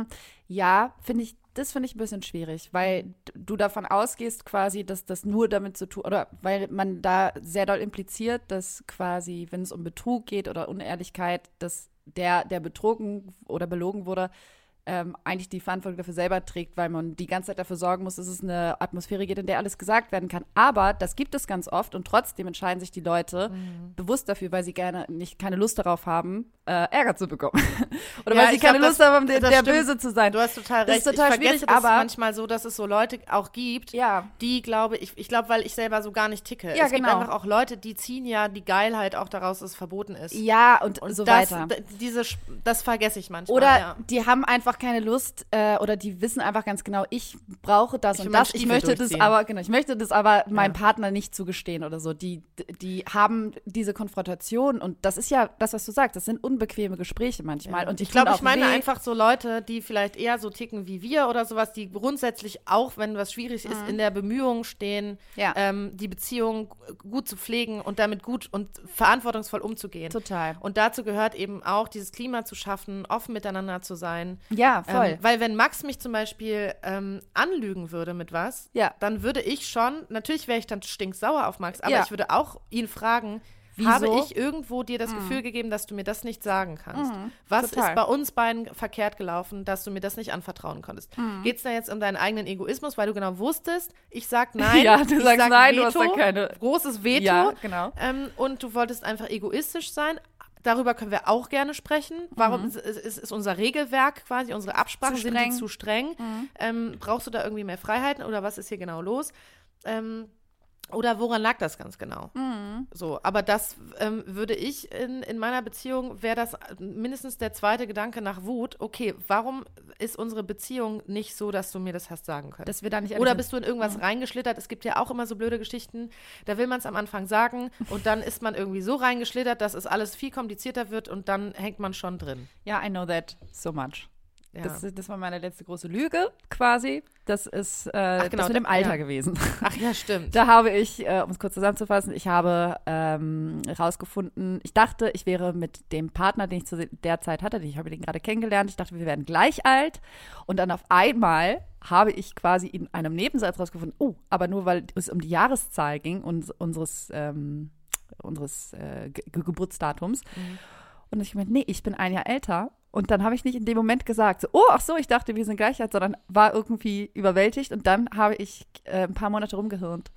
[SPEAKER 3] Ja, finde ich, das finde ich ein bisschen schwierig, weil d- du davon ausgehst quasi, dass das nur damit zu tun, oder weil man da sehr doll impliziert, dass quasi, wenn es um Betrug geht oder Unehrlichkeit, dass der, der betrogen oder belogen wurde, ähm, eigentlich die Verantwortung dafür selber trägt, weil man die ganze Zeit dafür sorgen muss, dass es eine Atmosphäre gibt, in der alles gesagt werden kann. Aber das gibt es ganz oft und trotzdem entscheiden sich die Leute
[SPEAKER 1] Mhm.
[SPEAKER 3] bewusst dafür, weil sie gerne nicht keine Lust darauf haben, äh, Ärger zu bekommen. Oder
[SPEAKER 1] Ja,
[SPEAKER 3] weil sie
[SPEAKER 1] ich glaub,
[SPEAKER 3] keine Lust
[SPEAKER 1] das-
[SPEAKER 3] haben, der,
[SPEAKER 1] das
[SPEAKER 3] der
[SPEAKER 1] stimmt.
[SPEAKER 3] Böse zu sein.
[SPEAKER 1] Du hast total
[SPEAKER 3] Das
[SPEAKER 1] recht.
[SPEAKER 3] ist total
[SPEAKER 1] ich vergesse
[SPEAKER 3] schwierig,
[SPEAKER 1] das
[SPEAKER 3] aber-
[SPEAKER 1] manchmal so, dass es so Leute auch gibt,
[SPEAKER 3] Ja.
[SPEAKER 1] die, glaube ich, ich glaube, weil ich selber so gar nicht ticke.
[SPEAKER 3] Ja,
[SPEAKER 1] es gibt
[SPEAKER 3] genau.
[SPEAKER 1] einfach auch Leute, die ziehen ja die Geilheit auch daraus, dass es verboten ist.
[SPEAKER 3] Ja, und,
[SPEAKER 1] Und
[SPEAKER 3] so
[SPEAKER 1] das,
[SPEAKER 3] weiter.
[SPEAKER 1] d- Diese, Sch- das vergesse ich manchmal.
[SPEAKER 3] Oder
[SPEAKER 1] ja.
[SPEAKER 3] die haben einfach keine Lust äh, oder die wissen einfach ganz genau, ich brauche das
[SPEAKER 1] Ich will
[SPEAKER 3] und
[SPEAKER 1] meinen
[SPEAKER 3] das. Ich
[SPEAKER 1] Stiefel
[SPEAKER 3] möchte das
[SPEAKER 1] durchziehen.
[SPEAKER 3] aber, genau, ich möchte das aber meinem
[SPEAKER 1] Ja.
[SPEAKER 3] Partner nicht zugestehen oder so. Die, die haben diese Konfrontation und das ist ja das, was du sagst, das sind unbequeme Gespräche manchmal.
[SPEAKER 1] Ja.
[SPEAKER 3] Und die
[SPEAKER 1] ich glaube,
[SPEAKER 3] tun
[SPEAKER 1] ich
[SPEAKER 3] auch
[SPEAKER 1] meine
[SPEAKER 3] weh.
[SPEAKER 1] einfach so Leute, die vielleicht eher so ticken wie wir oder sowas, die grundsätzlich auch, wenn was schwierig ist, in der Bemühung stehen,
[SPEAKER 3] Mhm. Ja.
[SPEAKER 1] ähm, die Beziehung gut zu pflegen und damit gut und verantwortungsvoll umzugehen.
[SPEAKER 3] Total.
[SPEAKER 1] Und dazu gehört eben auch, dieses Klima zu schaffen, offen miteinander zu sein.
[SPEAKER 3] Ja, voll.
[SPEAKER 1] Ähm, weil wenn Max mich zum Beispiel ähm, anlügen würde mit was,
[SPEAKER 3] Ja.
[SPEAKER 1] dann würde ich schon, natürlich wäre ich dann stinksauer auf Max, aber
[SPEAKER 3] Ja.
[SPEAKER 1] ich würde auch ihn fragen,
[SPEAKER 3] Wieso?
[SPEAKER 1] habe ich irgendwo dir das Gefühl gegeben, dass du mir das nicht sagen kannst?
[SPEAKER 3] Mhm.
[SPEAKER 1] Was
[SPEAKER 3] Total.
[SPEAKER 1] ist bei uns beiden verkehrt gelaufen, dass du mir das nicht anvertrauen konntest?
[SPEAKER 3] Mhm.
[SPEAKER 1] Geht es da jetzt um deinen eigenen Egoismus, weil du genau wusstest, ich sag nein,
[SPEAKER 3] Ja, du
[SPEAKER 1] ich
[SPEAKER 3] sagst
[SPEAKER 1] sag
[SPEAKER 3] nein, du
[SPEAKER 1] Veto,
[SPEAKER 3] hast da keine-
[SPEAKER 1] großes Veto.
[SPEAKER 3] Ja, genau.
[SPEAKER 1] Ähm, und du wolltest einfach egoistisch sein. Darüber können wir auch gerne sprechen. Warum ist, ist, ist unser Regelwerk quasi, unsere Absprachen,
[SPEAKER 3] Zu
[SPEAKER 1] sind die
[SPEAKER 3] streng.
[SPEAKER 1] zu streng? Ähm, brauchst du da irgendwie mehr Freiheiten oder was ist hier genau los? Ähm, oder woran lag das ganz genau? So, aber das ähm, würde ich in, in meiner Beziehung, wäre das mindestens der zweite Gedanke nach Wut. Okay, warum ist unsere Beziehung nicht so, dass du mir das hast sagen können?
[SPEAKER 3] Dass wir da nicht
[SPEAKER 1] Oder
[SPEAKER 3] ehrlich
[SPEAKER 1] bist du in irgendwas reingeschlittert? Es gibt ja auch immer so blöde Geschichten, da will man es am Anfang sagen und dann ist man irgendwie so reingeschlittert, dass es alles viel komplizierter wird und dann hängt man schon drin.
[SPEAKER 3] Ja, I know that so much.
[SPEAKER 1] Ja.
[SPEAKER 3] Das, das war meine letzte große Lüge quasi. Das ist äh,
[SPEAKER 1] genau,
[SPEAKER 3] das mit dem Alter
[SPEAKER 1] ja.
[SPEAKER 3] gewesen.
[SPEAKER 1] Ach ja, stimmt.
[SPEAKER 3] Da habe ich, äh, um es kurz zusammenzufassen, ich habe ähm, rausgefunden, ich dachte, ich wäre mit dem Partner, den ich zu der Zeit hatte, den ich habe den gerade kennengelernt, ich dachte, wir werden gleich alt. Und dann auf einmal habe ich quasi in einem Nebensatz rausgefunden, oh, aber nur weil es um die Jahreszahl ging uns, unseres, ähm, unseres äh, Ge Geburtsdatums.
[SPEAKER 1] Mhm.
[SPEAKER 3] Und ich meinte, nee, ich bin ein Jahr älter. Und dann habe ich nicht in dem Moment gesagt, so, oh, ach so, ich dachte, wir sind gleich alt, sondern war irgendwie überwältigt. Und dann habe ich äh, ein paar Monate rumgehirnt.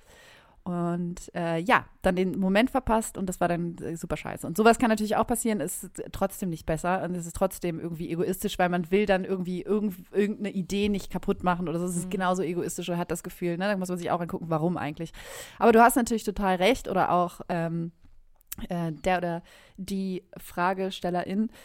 [SPEAKER 3] Und äh, ja, dann den Moment verpasst und das war dann äh, super scheiße. Und sowas kann natürlich auch passieren, ist trotzdem nicht besser und es ist trotzdem irgendwie egoistisch, weil man will dann irgendwie irgend, irgendeine Idee nicht kaputt machen oder so. Es ist
[SPEAKER 1] Mhm.
[SPEAKER 3] genauso egoistisch und hat das Gefühl, ne? Da muss man sich auch angucken, warum eigentlich. Aber du hast natürlich total recht oder auch ähm, äh, der oder die Fragestellerin,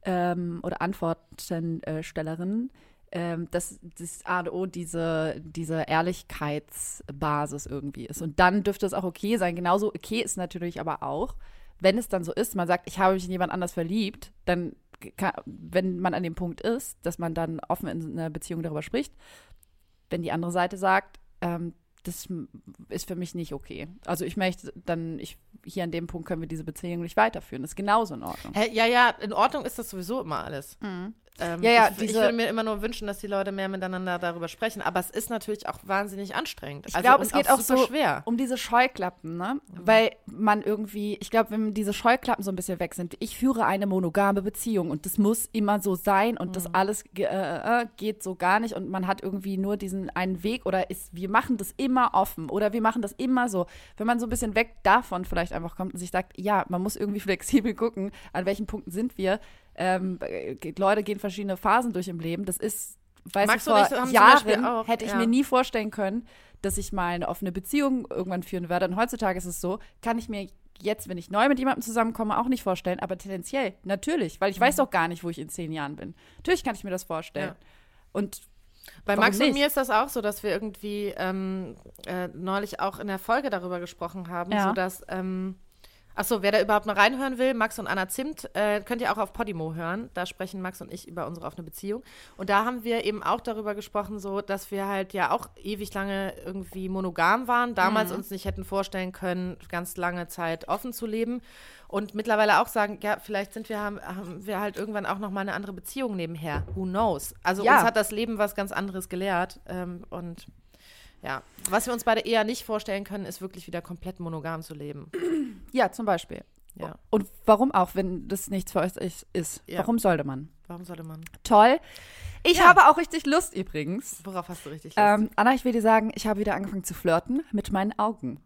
[SPEAKER 3] ähm, oder Antwortenstellerin, ähm, dass das A und O diese, diese Ehrlichkeitsbasis irgendwie ist. Und dann dürfte es auch okay sein. Genauso okay ist natürlich aber auch, wenn es dann so ist, man sagt, ich habe mich in jemand anders verliebt, dann, kann, wenn man an dem Punkt ist, dass man dann offen in einer Beziehung darüber spricht, wenn die andere Seite sagt, ähm, das ist für mich nicht okay. Also ich möchte dann, ich, hier an dem Punkt können wir diese Beziehung nicht weiterführen. Das ist genauso in Ordnung.
[SPEAKER 1] Hä, ja, ja, in Ordnung ist das sowieso immer alles.
[SPEAKER 3] Mhm.
[SPEAKER 1] Ähm,
[SPEAKER 3] ja, ja,
[SPEAKER 1] ich,
[SPEAKER 3] diese,
[SPEAKER 1] ich würde mir immer nur wünschen, dass die Leute mehr miteinander darüber sprechen. Aber es ist natürlich auch wahnsinnig anstrengend.
[SPEAKER 3] Ich
[SPEAKER 1] also,
[SPEAKER 3] glaube, es geht auch
[SPEAKER 1] super
[SPEAKER 3] so
[SPEAKER 1] schwer.
[SPEAKER 3] um diese Scheuklappen, ne? Mhm. Weil man irgendwie, ich glaube, wenn diese Scheuklappen so ein bisschen weg sind, ich führe eine monogame Beziehung und das muss immer so sein und mhm. das alles äh, äh, geht so gar nicht und man hat irgendwie nur diesen einen Weg oder ist, wir machen das immer offen oder wir machen das immer so. Wenn man so ein bisschen weg davon vielleicht einfach kommt und sich sagt, ja, man muss irgendwie flexibel gucken, an welchen Punkten sind wir. Ähm, Leute gehen verschiedene Phasen durch im Leben. Das ist, weißt
[SPEAKER 1] Max
[SPEAKER 3] du,
[SPEAKER 1] und
[SPEAKER 3] vor
[SPEAKER 1] ich
[SPEAKER 3] Jahren
[SPEAKER 1] auch,
[SPEAKER 3] hätte ich
[SPEAKER 1] ja.
[SPEAKER 3] mir nie vorstellen können, dass ich mal eine offene Beziehung irgendwann führen werde. Und heutzutage ist es so, kann ich mir jetzt, wenn ich neu mit jemandem zusammenkomme, auch nicht vorstellen. Aber tendenziell, natürlich, weil ich mhm. weiß auch gar nicht, wo ich in zehn Jahren bin. Natürlich kann ich mir das vorstellen. Ja. Und
[SPEAKER 1] bei Max
[SPEAKER 3] nicht?
[SPEAKER 1] und mir ist das auch so, dass wir irgendwie ähm, äh, neulich auch in der Folge darüber gesprochen haben,
[SPEAKER 3] ja.
[SPEAKER 1] sodass ähm, Achso, wer da überhaupt mal reinhören will, Max und Anna Zimt, äh, könnt ihr auch auf Podimo hören. Da sprechen Max und ich über unsere offene Beziehung. Und da haben wir eben auch darüber gesprochen, so, dass wir halt ja auch ewig lange irgendwie monogam waren, damals mhm. uns nicht hätten vorstellen können, ganz lange Zeit offen zu leben. Und mittlerweile auch sagen, ja, vielleicht sind wir, haben, haben wir halt irgendwann auch noch mal eine andere Beziehung nebenher. Who knows? Also
[SPEAKER 3] ja.
[SPEAKER 1] uns hat das Leben was ganz anderes gelehrt. Ähm, und ja, was wir uns beide eher nicht vorstellen können, ist wirklich wieder komplett monogam zu leben.
[SPEAKER 3] Ja, zum Beispiel.
[SPEAKER 1] Ja.
[SPEAKER 3] Und warum auch, wenn das nichts für euch ist?
[SPEAKER 1] Ja.
[SPEAKER 3] Warum sollte man?
[SPEAKER 1] Warum sollte man?
[SPEAKER 3] Toll. Ich
[SPEAKER 1] ja.
[SPEAKER 3] habe auch richtig Lust übrigens.
[SPEAKER 1] Worauf hast du richtig Lust?
[SPEAKER 3] Ähm, Anna, ich will dir sagen, ich habe wieder angefangen zu flirten mit meinen Augen.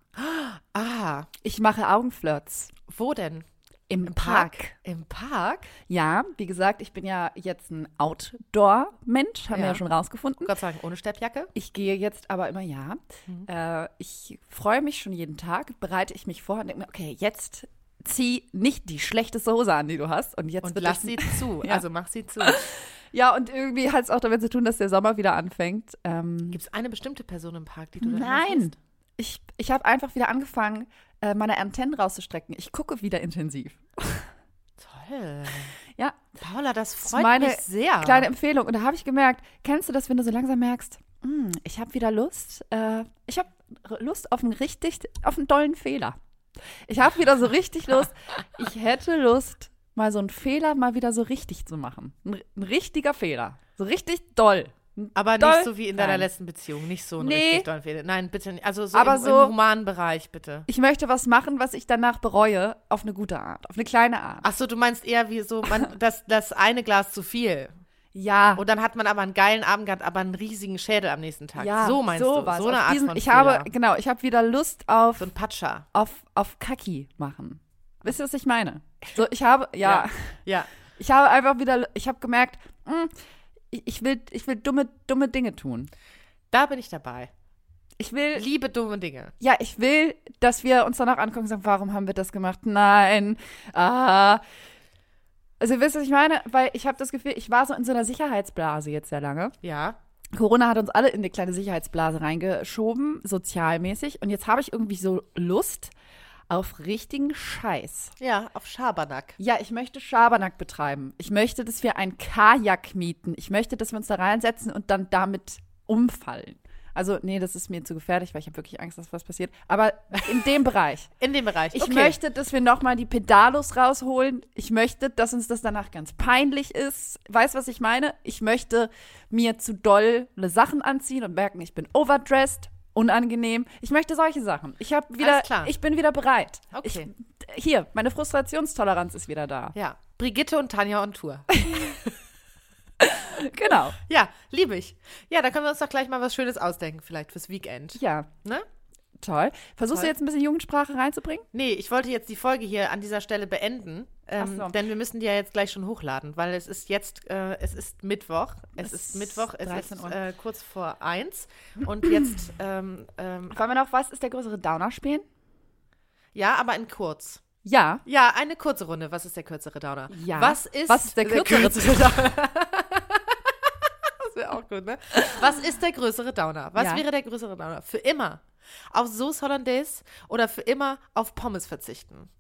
[SPEAKER 1] Ah.
[SPEAKER 3] Ich mache Augenflirts.
[SPEAKER 1] Wo denn?
[SPEAKER 3] Im,
[SPEAKER 1] Im
[SPEAKER 3] Park.
[SPEAKER 1] Park. Im Park?
[SPEAKER 3] Ja, wie gesagt, ich bin ja jetzt ein Outdoor-Mensch, haben
[SPEAKER 1] ja.
[SPEAKER 3] wir ja schon rausgefunden.
[SPEAKER 1] Gott sei Dank ohne Steppjacke.
[SPEAKER 3] Ich gehe jetzt aber immer, ja. Mhm. Äh, ich freue mich schon jeden Tag, bereite ich mich vor und denke mir, okay, jetzt zieh nicht die schlechteste Hose an, die du hast. Und jetzt
[SPEAKER 1] und lass sie zu,
[SPEAKER 3] ja.
[SPEAKER 1] also mach sie zu.
[SPEAKER 3] Ja, und irgendwie hat es auch damit zu tun, dass der Sommer wieder anfängt. Ähm,
[SPEAKER 1] Gibt es eine bestimmte Person im Park, die du da
[SPEAKER 3] Nein, ich, ich habe einfach wieder angefangen, meine Antennen rauszustrecken. Ich gucke wieder intensiv.
[SPEAKER 1] Toll.
[SPEAKER 3] Ja.
[SPEAKER 1] Paula, das freut
[SPEAKER 3] das ist meine
[SPEAKER 1] mich sehr.
[SPEAKER 3] Kleine Empfehlung. Und da habe ich gemerkt, kennst du das, wenn du so langsam merkst, mm, ich habe wieder Lust, äh, ich habe Lust auf einen richtig, auf einen dollen Fehler. Ich habe wieder so richtig Lust, ich hätte Lust, mal so einen Fehler mal wieder so richtig zu machen. Ein, ein richtiger Fehler. So richtig doll.
[SPEAKER 1] Aber
[SPEAKER 3] doll
[SPEAKER 1] nicht so wie in deiner
[SPEAKER 3] rein.
[SPEAKER 1] letzten Beziehung. Nicht so ein
[SPEAKER 3] Nee.
[SPEAKER 1] richtig dollen Fehler. Nein, bitte nicht. Also so,
[SPEAKER 3] Aber
[SPEAKER 1] im,
[SPEAKER 3] so-
[SPEAKER 1] im humanen Bereich, bitte.
[SPEAKER 3] Ich möchte was machen, was ich danach bereue, auf eine gute Art, auf eine kleine Art.
[SPEAKER 1] Ach so, du meinst eher wie so, man, das, das eine Glas zu viel.
[SPEAKER 3] Ja.
[SPEAKER 1] Und dann hat man aber einen geilen Abend gehabt, aber einen riesigen Schädel am nächsten Tag.
[SPEAKER 3] Ja,
[SPEAKER 1] so meinst
[SPEAKER 3] sowas.
[SPEAKER 1] du? So eine
[SPEAKER 3] Auf
[SPEAKER 1] Art
[SPEAKER 3] diesen,
[SPEAKER 1] von
[SPEAKER 3] ich
[SPEAKER 1] Fehler.
[SPEAKER 3] habe, genau, ich habe wieder Lust auf,
[SPEAKER 1] So ein Patscher.
[SPEAKER 3] auf, auf Kaki machen. Wisst ihr, was ich meine? So, ich habe, ja,
[SPEAKER 1] Ja.
[SPEAKER 3] ich habe einfach wieder, ich habe gemerkt, mh, ich, ich will, ich will dumme, dumme Dinge tun.
[SPEAKER 1] Da bin ich dabei.
[SPEAKER 3] Ich will,
[SPEAKER 1] Liebe dumme Dinge.
[SPEAKER 3] ja, ich will, dass wir uns danach angucken und sagen, warum haben wir das gemacht? Nein, ah. Also, wisst ihr, was ich meine? Weil ich habe das Gefühl, ich war so in so einer Sicherheitsblase jetzt sehr lange.
[SPEAKER 1] Ja.
[SPEAKER 3] Corona hat uns alle in eine kleine Sicherheitsblase reingeschoben, sozialmäßig. Und jetzt habe ich irgendwie so Lust auf richtigen Scheiß.
[SPEAKER 1] Ja, auf Schabernack.
[SPEAKER 3] Ja, ich möchte Schabernack betreiben. Ich möchte, dass wir ein Kajak mieten. Ich möchte, dass wir uns da reinsetzen und dann damit umfallen. Also, nee, das ist mir zu gefährlich, weil ich habe wirklich Angst, dass was passiert. Aber in dem Bereich.
[SPEAKER 1] In dem Bereich.
[SPEAKER 3] Ich
[SPEAKER 1] okay.
[SPEAKER 3] möchte, dass wir nochmal die Pedalos rausholen. Ich möchte, dass uns das danach ganz peinlich ist. Weißt du, was ich meine? Ich möchte mir zu dolle Sachen anziehen und merken, ich bin overdressed, unangenehm. Ich möchte solche Sachen. Ich habe wieder,
[SPEAKER 1] Alles klar.
[SPEAKER 3] ich bin wieder bereit.
[SPEAKER 1] Okay.
[SPEAKER 3] Ich, hier, meine Frustrationstoleranz ist wieder da.
[SPEAKER 1] Ja. Brigitte und Tanja on Tour.
[SPEAKER 3] Genau.
[SPEAKER 1] Ja, liebe ich. Ja, da können wir uns doch gleich mal was Schönes ausdenken, vielleicht fürs Weekend.
[SPEAKER 3] Ja,
[SPEAKER 1] Ne?
[SPEAKER 3] toll. Versuchst
[SPEAKER 1] Toll.
[SPEAKER 3] du jetzt ein bisschen Jugendsprache reinzubringen?
[SPEAKER 1] Nee, ich wollte jetzt die Folge hier an dieser Stelle beenden, ähm,
[SPEAKER 3] Ach so.
[SPEAKER 1] denn wir müssen die ja jetzt gleich schon hochladen, weil es ist jetzt, äh, es ist Mittwoch, es,
[SPEAKER 3] Es
[SPEAKER 1] ist Mittwoch, es
[SPEAKER 3] dreizehn
[SPEAKER 1] ist
[SPEAKER 3] Uhr.
[SPEAKER 1] äh, kurz vor eins und jetzt, ähm, ähm,
[SPEAKER 3] Wollen wir noch, was ist der größere Downer spielen?
[SPEAKER 1] ja, aber in kurz.
[SPEAKER 3] Ja.
[SPEAKER 1] Ja, eine kurze Runde. Was ist der kürzere Downer?
[SPEAKER 3] Ja.
[SPEAKER 1] Was ist,
[SPEAKER 3] Was ist der kürzere
[SPEAKER 1] Downer? Das wäre auch gut, ne? Was ist der größere Downer? Was
[SPEAKER 3] Ja.
[SPEAKER 1] wäre der größere Downer? Für immer auf Sauce Hollandaise oder für immer auf Pommes verzichten?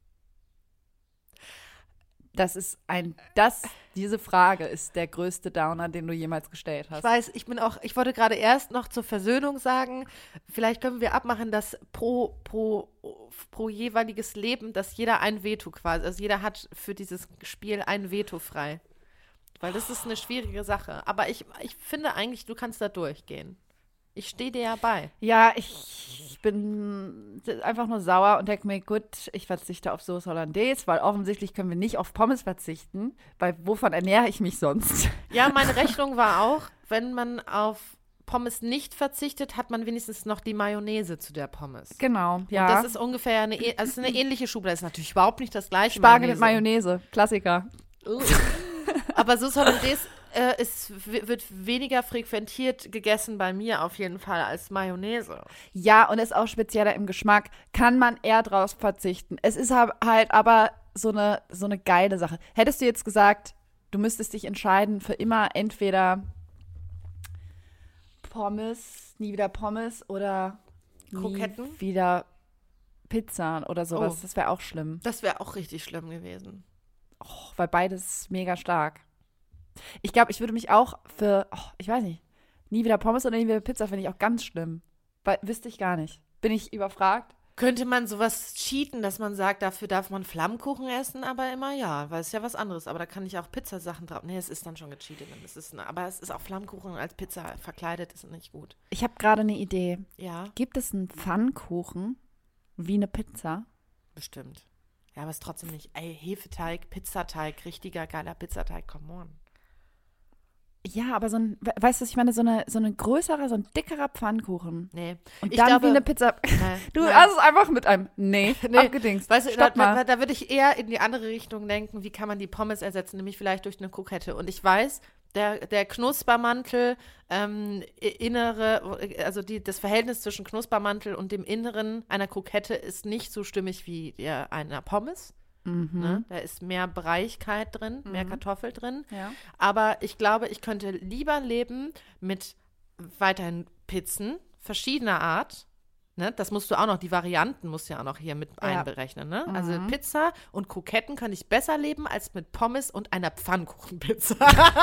[SPEAKER 3] Das ist ein, das, diese Frage ist der größte Downer, den du jemals gestellt hast.
[SPEAKER 1] Ich weiß, ich bin auch, ich wollte gerade erst noch zur Versöhnung sagen, vielleicht können wir abmachen, dass pro, pro, pro jeweiliges Leben, dass jeder ein Veto quasi, also jeder hat für dieses Spiel ein Veto frei. Weil das ist eine schwierige Sache. Aber ich, ich finde eigentlich, du kannst da durchgehen. Ich stehe dir ja bei.
[SPEAKER 3] Ja, ich bin einfach nur sauer und denke mir, gut, ich verzichte auf Sauce Hollandaise, weil offensichtlich können wir nicht auf Pommes verzichten, weil wovon ernähre ich mich sonst?
[SPEAKER 1] Ja, meine Rechnung war auch, wenn man auf Pommes nicht verzichtet, hat man wenigstens noch die Mayonnaise zu der Pommes.
[SPEAKER 3] Genau, ja.
[SPEAKER 1] Und das ist ungefähr eine, also es ist eine ähnliche Schublade. Das ist natürlich überhaupt nicht das gleiche.
[SPEAKER 3] Spargel mit Mayonnaise, Klassiker.
[SPEAKER 1] Uh. Aber Sauce Hollandaise äh, ist, w- wird weniger frequentiert gegessen bei mir auf jeden Fall als Mayonnaise.
[SPEAKER 3] Ja, und ist auch spezieller im Geschmack. Kann man eher draus verzichten. Es ist hab- halt aber so eine, so eine geile Sache. Hättest du jetzt gesagt, du müsstest dich entscheiden für immer entweder Pommes, nie wieder Pommes oder nie
[SPEAKER 1] Kroketten?
[SPEAKER 3] wieder Pizza oder sowas.
[SPEAKER 1] Oh.
[SPEAKER 3] Das wäre auch schlimm.
[SPEAKER 1] Das wäre auch richtig schlimm gewesen.
[SPEAKER 3] Oh, weil beides mega stark. Ich glaube, ich würde mich auch für, oh, ich weiß nicht, nie wieder Pommes oder nie wieder Pizza finde ich auch ganz schlimm. Weil, wüsste ich gar nicht. Bin ich überfragt?
[SPEAKER 1] Könnte man sowas cheaten, dass man sagt, dafür darf man Flammkuchen essen, aber immer ja, weil es ist ja was anderes. Aber da kann ich auch Pizzasachen drauf. Nee, es ist dann schon gecheatet. Es ist eine, aber es ist auch Flammkuchen als Pizza verkleidet, ist nicht gut.
[SPEAKER 3] Ich habe gerade eine Idee.
[SPEAKER 1] Ja,
[SPEAKER 3] Gibt es einen Pfannkuchen wie eine Pizza?
[SPEAKER 1] bestimmt. Ja, aber es ist trotzdem nicht. Ey, Hefeteig, Pizzateig, richtiger geiler Pizzateig, come on.
[SPEAKER 3] Ja, aber so ein, we- weißt du, was ich meine, so eine, so ein größerer, so ein dickerer Pfannkuchen.
[SPEAKER 1] Nee.
[SPEAKER 3] Und
[SPEAKER 1] Ich
[SPEAKER 3] dann
[SPEAKER 1] glaube-
[SPEAKER 3] wie eine Pizza.
[SPEAKER 1] Nein,
[SPEAKER 3] Du
[SPEAKER 1] nein.
[SPEAKER 3] hast es einfach mit einem Nee,
[SPEAKER 1] Nee,
[SPEAKER 3] abgedingst.
[SPEAKER 1] Weißt du,
[SPEAKER 3] Stopp
[SPEAKER 1] da, da,
[SPEAKER 3] mal.
[SPEAKER 1] da würde ich eher in die andere Richtung denken, wie kann man die Pommes ersetzen, nämlich vielleicht durch eine Krokette. Und ich weiß, der, der Knuspermantel, ähm, i- innere, also die, das Verhältnis zwischen Knuspermantel und dem Inneren einer Krokette ist nicht so stimmig wie der einer Pommes.
[SPEAKER 3] Mhm.
[SPEAKER 1] Ne? Da ist mehr Breiigkeit drin, mehr Kartoffel drin.
[SPEAKER 3] Ja.
[SPEAKER 1] Aber ich glaube, ich könnte lieber leben mit weiterhin Pizzen, verschiedener Art. Ne? Das musst du auch noch, die Varianten musst du ja auch noch hier mit
[SPEAKER 3] Ja.
[SPEAKER 1] einberechnen. Ne? Also Pizza und Kroketten kann ich besser leben als mit Pommes und einer Pfannkuchenpizza.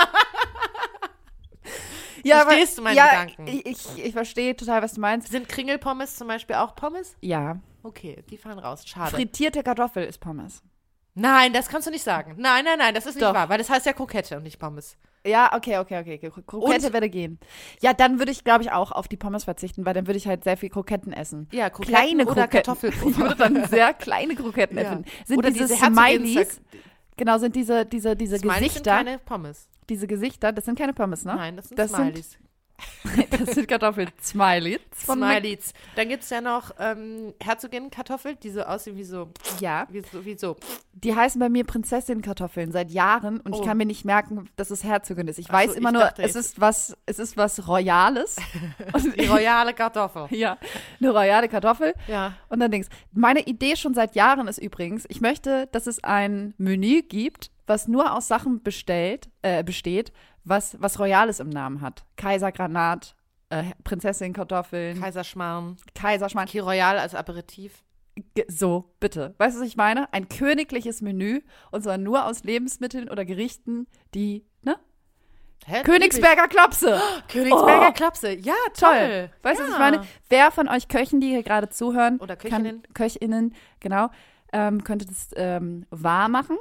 [SPEAKER 3] Ja,
[SPEAKER 1] Verstehst
[SPEAKER 3] aber-
[SPEAKER 1] du meine
[SPEAKER 3] ja,
[SPEAKER 1] Gedanken?
[SPEAKER 3] Ich, ich, ich verstehe total, was du meinst.
[SPEAKER 1] Sind Kringelpommes zum Beispiel auch Pommes?
[SPEAKER 3] Ja.
[SPEAKER 1] Okay, die fallen raus. Schade.
[SPEAKER 3] Frittierte Kartoffel ist Pommes.
[SPEAKER 1] Nein, das kannst du nicht sagen. Nein, nein, nein, das ist nicht
[SPEAKER 3] Doch.
[SPEAKER 1] wahr, weil das heißt ja Krokette und nicht Pommes.
[SPEAKER 3] Ja, okay, okay, okay. okay. Krokette
[SPEAKER 1] Und-
[SPEAKER 3] würde gehen. Ja, dann würde ich, glaube ich, auch auf die Pommes verzichten, weil dann würde ich halt sehr viel Kroketten essen.
[SPEAKER 1] Ja, Kroketten
[SPEAKER 3] Kleine
[SPEAKER 1] oder
[SPEAKER 3] Kroketten.
[SPEAKER 1] Kartoffelpuffer.
[SPEAKER 3] Ich würde dann sehr kleine Kroketten
[SPEAKER 1] Ja.
[SPEAKER 3] essen. Sind
[SPEAKER 1] Oder
[SPEAKER 3] diese,
[SPEAKER 1] diese Herzogin-
[SPEAKER 3] Smileys, genau, sind diese, diese, diese
[SPEAKER 1] Smileys sind
[SPEAKER 3] Gesichter,
[SPEAKER 1] keine Pommes.
[SPEAKER 3] diese Gesichter, das sind keine Pommes, ne?
[SPEAKER 1] Nein, das sind
[SPEAKER 3] Das sind-
[SPEAKER 1] Smileys.
[SPEAKER 3] Das sind Kartoffeln. Smileys. von Mac-
[SPEAKER 1] Smileys. Dann gibt es ja noch ähm, Herzogin-Kartoffeln, die so aussehen wie so,
[SPEAKER 3] Ja,
[SPEAKER 1] wie so, wie so.
[SPEAKER 3] die heißen bei mir Prinzessin-Kartoffeln seit Jahren und
[SPEAKER 1] Oh.
[SPEAKER 3] ich kann mir nicht merken, dass es Herzogin ist. Ich
[SPEAKER 1] Ach
[SPEAKER 3] weiß
[SPEAKER 1] so,
[SPEAKER 3] immer
[SPEAKER 1] ich
[SPEAKER 3] nur,
[SPEAKER 1] dachte
[SPEAKER 3] es
[SPEAKER 1] jetzt-
[SPEAKER 3] ist was, es ist was Royales. Und
[SPEAKER 1] Die royale Kartoffel.
[SPEAKER 3] ja, eine royale Kartoffel.
[SPEAKER 1] Ja.
[SPEAKER 3] Und dann Dings. Meine Idee schon seit Jahren ist übrigens, ich möchte, dass es ein Menü gibt, was nur aus Sachen bestellt, äh, besteht, was, was Royales im Namen hat. Kaisergranat, äh, Prinzessin-Kartoffeln,
[SPEAKER 1] Kaiserschmarrn.
[SPEAKER 3] Kaiserschmarrn.
[SPEAKER 1] Ki Royal als Aperitif.
[SPEAKER 3] Ge- So, bitte. Weißt du, was ich meine? Ein königliches Menü und zwar nur aus Lebensmitteln oder Gerichten, die, ne?
[SPEAKER 1] Hä?
[SPEAKER 3] Königsberger Klopse.
[SPEAKER 1] Lieb ich. Königsberger
[SPEAKER 3] Oh.
[SPEAKER 1] Klopse. Ja,
[SPEAKER 3] Toll.
[SPEAKER 1] toll.
[SPEAKER 3] Weißt du,
[SPEAKER 1] ja.
[SPEAKER 3] was ich meine? Wer von euch Köchen, die hier gerade zuhören,
[SPEAKER 1] Oder Köchinnen.
[SPEAKER 3] Kann, Köchinnen, genau, ähm, könnte das ähm, wahr machen.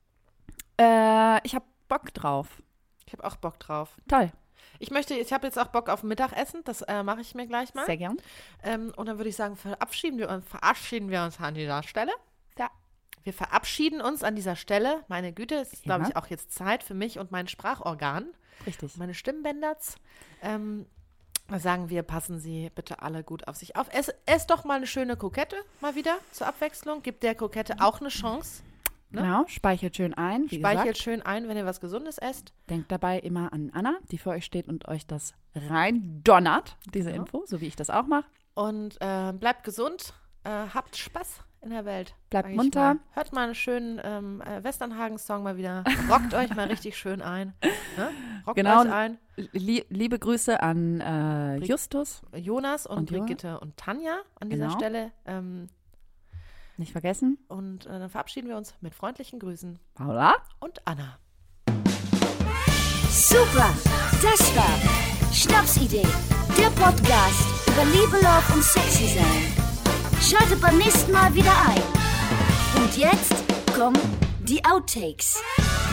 [SPEAKER 3] Äh, ich habe Bock drauf.
[SPEAKER 1] Ich habe auch Bock drauf.
[SPEAKER 3] Toll.
[SPEAKER 1] Ich möchte, ich habe jetzt auch Bock auf Mittagessen. Das äh, mache ich mir gleich mal.
[SPEAKER 3] Sehr gern.
[SPEAKER 1] Ähm, und dann würde ich sagen, verabschieden wir uns, verabschieden wir uns an dieser Stelle.
[SPEAKER 3] Ja.
[SPEAKER 1] Wir verabschieden uns an dieser Stelle. Meine Güte, es ist, glaube
[SPEAKER 3] Ja.
[SPEAKER 1] ich, auch jetzt Zeit für mich und mein Sprachorgan,
[SPEAKER 3] Richtig.
[SPEAKER 1] meine Stimmbänderz. Ähm, da sagen wir, passen Sie bitte alle gut auf sich auf. Ess, ess doch mal eine schöne Krokette, mal wieder zur Abwechslung. Gibt der Krokette auch eine Chance. Ne?
[SPEAKER 3] Genau, speichert schön ein. Wie
[SPEAKER 1] Speichert
[SPEAKER 3] gesagt,
[SPEAKER 1] schön ein, wenn ihr was Gesundes esst.
[SPEAKER 3] denkt dabei immer an Anna, die vor euch steht und euch das rein donnert, diese
[SPEAKER 1] Ja.
[SPEAKER 3] Info, so wie ich das auch mache.
[SPEAKER 1] Und äh, bleibt gesund. Äh, habt Spaß in der Welt.
[SPEAKER 3] Bleibt
[SPEAKER 1] sag ich
[SPEAKER 3] munter.
[SPEAKER 1] Mal. Hört mal einen schönen ähm, äh, Westernhagen-Song mal wieder. Rockt euch mal richtig schön ein. Ne? Rockt
[SPEAKER 3] Genau.
[SPEAKER 1] euch ein.
[SPEAKER 3] Lie- liebe Grüße an äh,
[SPEAKER 1] Bri-
[SPEAKER 3] Justus.
[SPEAKER 1] Jonas und,
[SPEAKER 3] Und Jo-
[SPEAKER 1] Brigitte und Tanja an dieser
[SPEAKER 3] Genau.
[SPEAKER 1] Stelle. Ähm,
[SPEAKER 3] Nicht vergessen.
[SPEAKER 1] und äh, dann verabschieden wir uns mit freundlichen Grüßen.
[SPEAKER 3] Paula.
[SPEAKER 1] Und Anna.
[SPEAKER 2] Super, das war Schnapsidee, der Podcast über Liebe, Love und Sexy sein. Schaltet beim nächsten Mal wieder ein. Und jetzt kommen die Outtakes.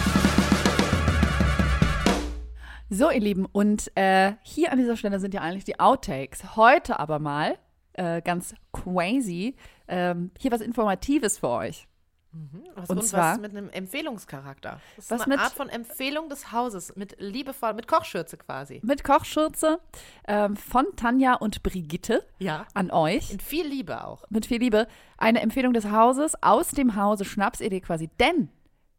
[SPEAKER 3] So, ihr Lieben, und äh, hier an dieser Stelle sind ja eigentlich die Outtakes. Heute aber mal, äh, ganz crazy, ähm, hier was Informatives für euch.
[SPEAKER 1] Mhm. Was,
[SPEAKER 3] Und
[SPEAKER 1] und
[SPEAKER 3] zwar-
[SPEAKER 1] was mit einem Empfehlungscharakter. Das ist
[SPEAKER 3] Was
[SPEAKER 1] eine
[SPEAKER 3] mit-
[SPEAKER 1] Art von Empfehlung des Hauses, mit liebevoll, mit Kochschürze quasi.
[SPEAKER 3] Mit Kochschürze ähm, von Tanja und Brigitte
[SPEAKER 1] Ja.
[SPEAKER 3] an euch.
[SPEAKER 1] In viel Liebe auch.
[SPEAKER 3] Mit viel Liebe. Eine Empfehlung des Hauses, aus dem Hause Schnapsidee quasi. Denn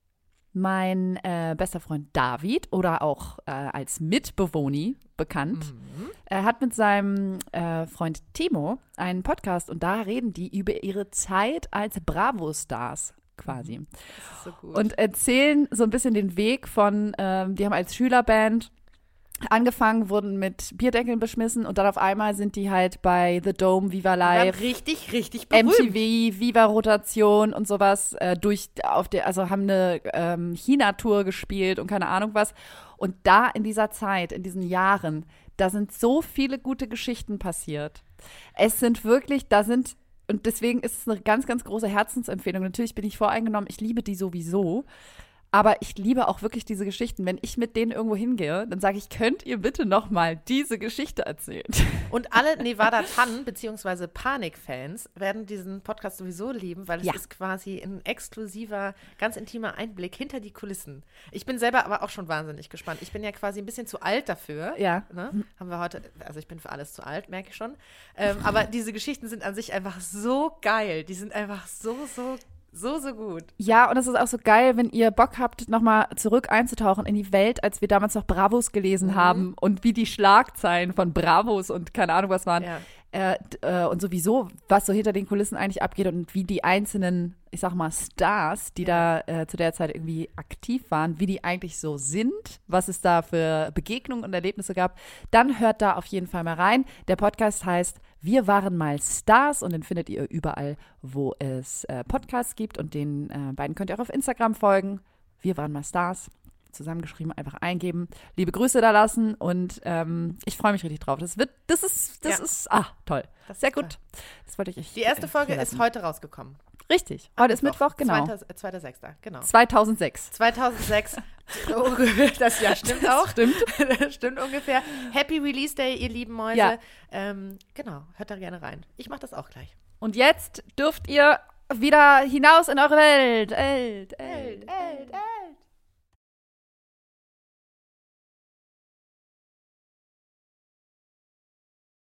[SPEAKER 3] mein äh, bester Freund David oder auch äh, als Mitbewohner bekannt, er hat mit seinem äh, Freund Timo einen Podcast und da reden die über ihre Zeit als Bravo-Stars quasi.
[SPEAKER 1] Das ist so gut.
[SPEAKER 3] Und erzählen so ein bisschen den Weg von, ähm, die haben als Schülerband angefangen, wurden mit Bierdeckeln beschmissen und dann auf einmal sind die halt bei The Dome, Viva
[SPEAKER 1] Die waren
[SPEAKER 3] Live,
[SPEAKER 1] richtig, richtig
[SPEAKER 3] M
[SPEAKER 1] berühmt.
[SPEAKER 3] T V, Viva-Rotation und sowas äh, durch auf der, also haben eine ähm, China-Tour gespielt und keine Ahnung was. Und da in dieser Zeit, in diesen Jahren, da sind so viele gute Geschichten passiert. Es sind wirklich, da sind, und deswegen ist es eine ganz, ganz große Herzensempfehlung. Natürlich bin ich voreingenommen, ich liebe die sowieso. Aber ich liebe auch wirklich diese Geschichten. Wenn ich mit denen irgendwo hingehe, dann sage ich, könnt ihr bitte noch mal diese Geschichte erzählen?
[SPEAKER 1] Und alle Nevada-Tannen bzw. Panik-Fans werden diesen Podcast sowieso lieben, weil es
[SPEAKER 3] Ja.
[SPEAKER 1] ist quasi ein exklusiver, ganz intimer Einblick hinter die Kulissen. Ich bin selber aber auch schon wahnsinnig gespannt. Ich bin ja quasi ein bisschen zu alt dafür.
[SPEAKER 3] Ja.
[SPEAKER 1] Ne? Haben wir heute, also ich bin für alles zu alt, merke ich schon. Ähm, aber diese Geschichten sind an sich einfach so geil. Die sind einfach so, so, so, so gut.
[SPEAKER 3] Ja, und es ist auch so geil, wenn ihr Bock habt, nochmal zurück einzutauchen in die Welt, als wir damals noch Bravos gelesen haben und wie die Schlagzeilen von Bravos und keine Ahnung was waren.
[SPEAKER 1] Ja.
[SPEAKER 3] Äh, d- äh, und sowieso, was so hinter den Kulissen eigentlich abgeht und wie die einzelnen, ich sag mal, Stars, die da äh, zu der Zeit irgendwie aktiv waren, wie die eigentlich so sind, was es da für Begegnungen und Erlebnisse gab, dann hört da auf jeden Fall mal rein. Der Podcast heißt Wir waren mal Stars und den findet ihr überall, wo es äh, Podcasts gibt und den äh, beiden könnt ihr auch auf Instagram folgen. Wir waren mal Stars. Zusammengeschrieben, einfach eingeben, liebe Grüße da lassen und ähm, ich freue mich richtig drauf. Das wird, das ist, das
[SPEAKER 1] Ja.
[SPEAKER 3] ist, ah, toll.
[SPEAKER 1] Das
[SPEAKER 3] Sehr
[SPEAKER 1] ist
[SPEAKER 3] gut. Das wollte ich euch
[SPEAKER 1] Die erste Folge
[SPEAKER 3] hier
[SPEAKER 1] ist
[SPEAKER 3] lassen.
[SPEAKER 1] heute rausgekommen.
[SPEAKER 3] Richtig. Heute ist Mittwoch, genau.
[SPEAKER 1] zweiter sechster genau.
[SPEAKER 3] zweitausendsechs.
[SPEAKER 1] zweitausendsechs. Oh, das Jahr stimmt auch.
[SPEAKER 3] Stimmt.
[SPEAKER 1] Das stimmt ungefähr. Happy Release Day, ihr lieben Mäuse.
[SPEAKER 3] Ja.
[SPEAKER 1] Ähm, genau, hört da gerne rein. Ich mache das auch gleich.
[SPEAKER 3] Und jetzt dürft ihr wieder hinaus in eure Welt. Welt, Welt, Welt, Welt.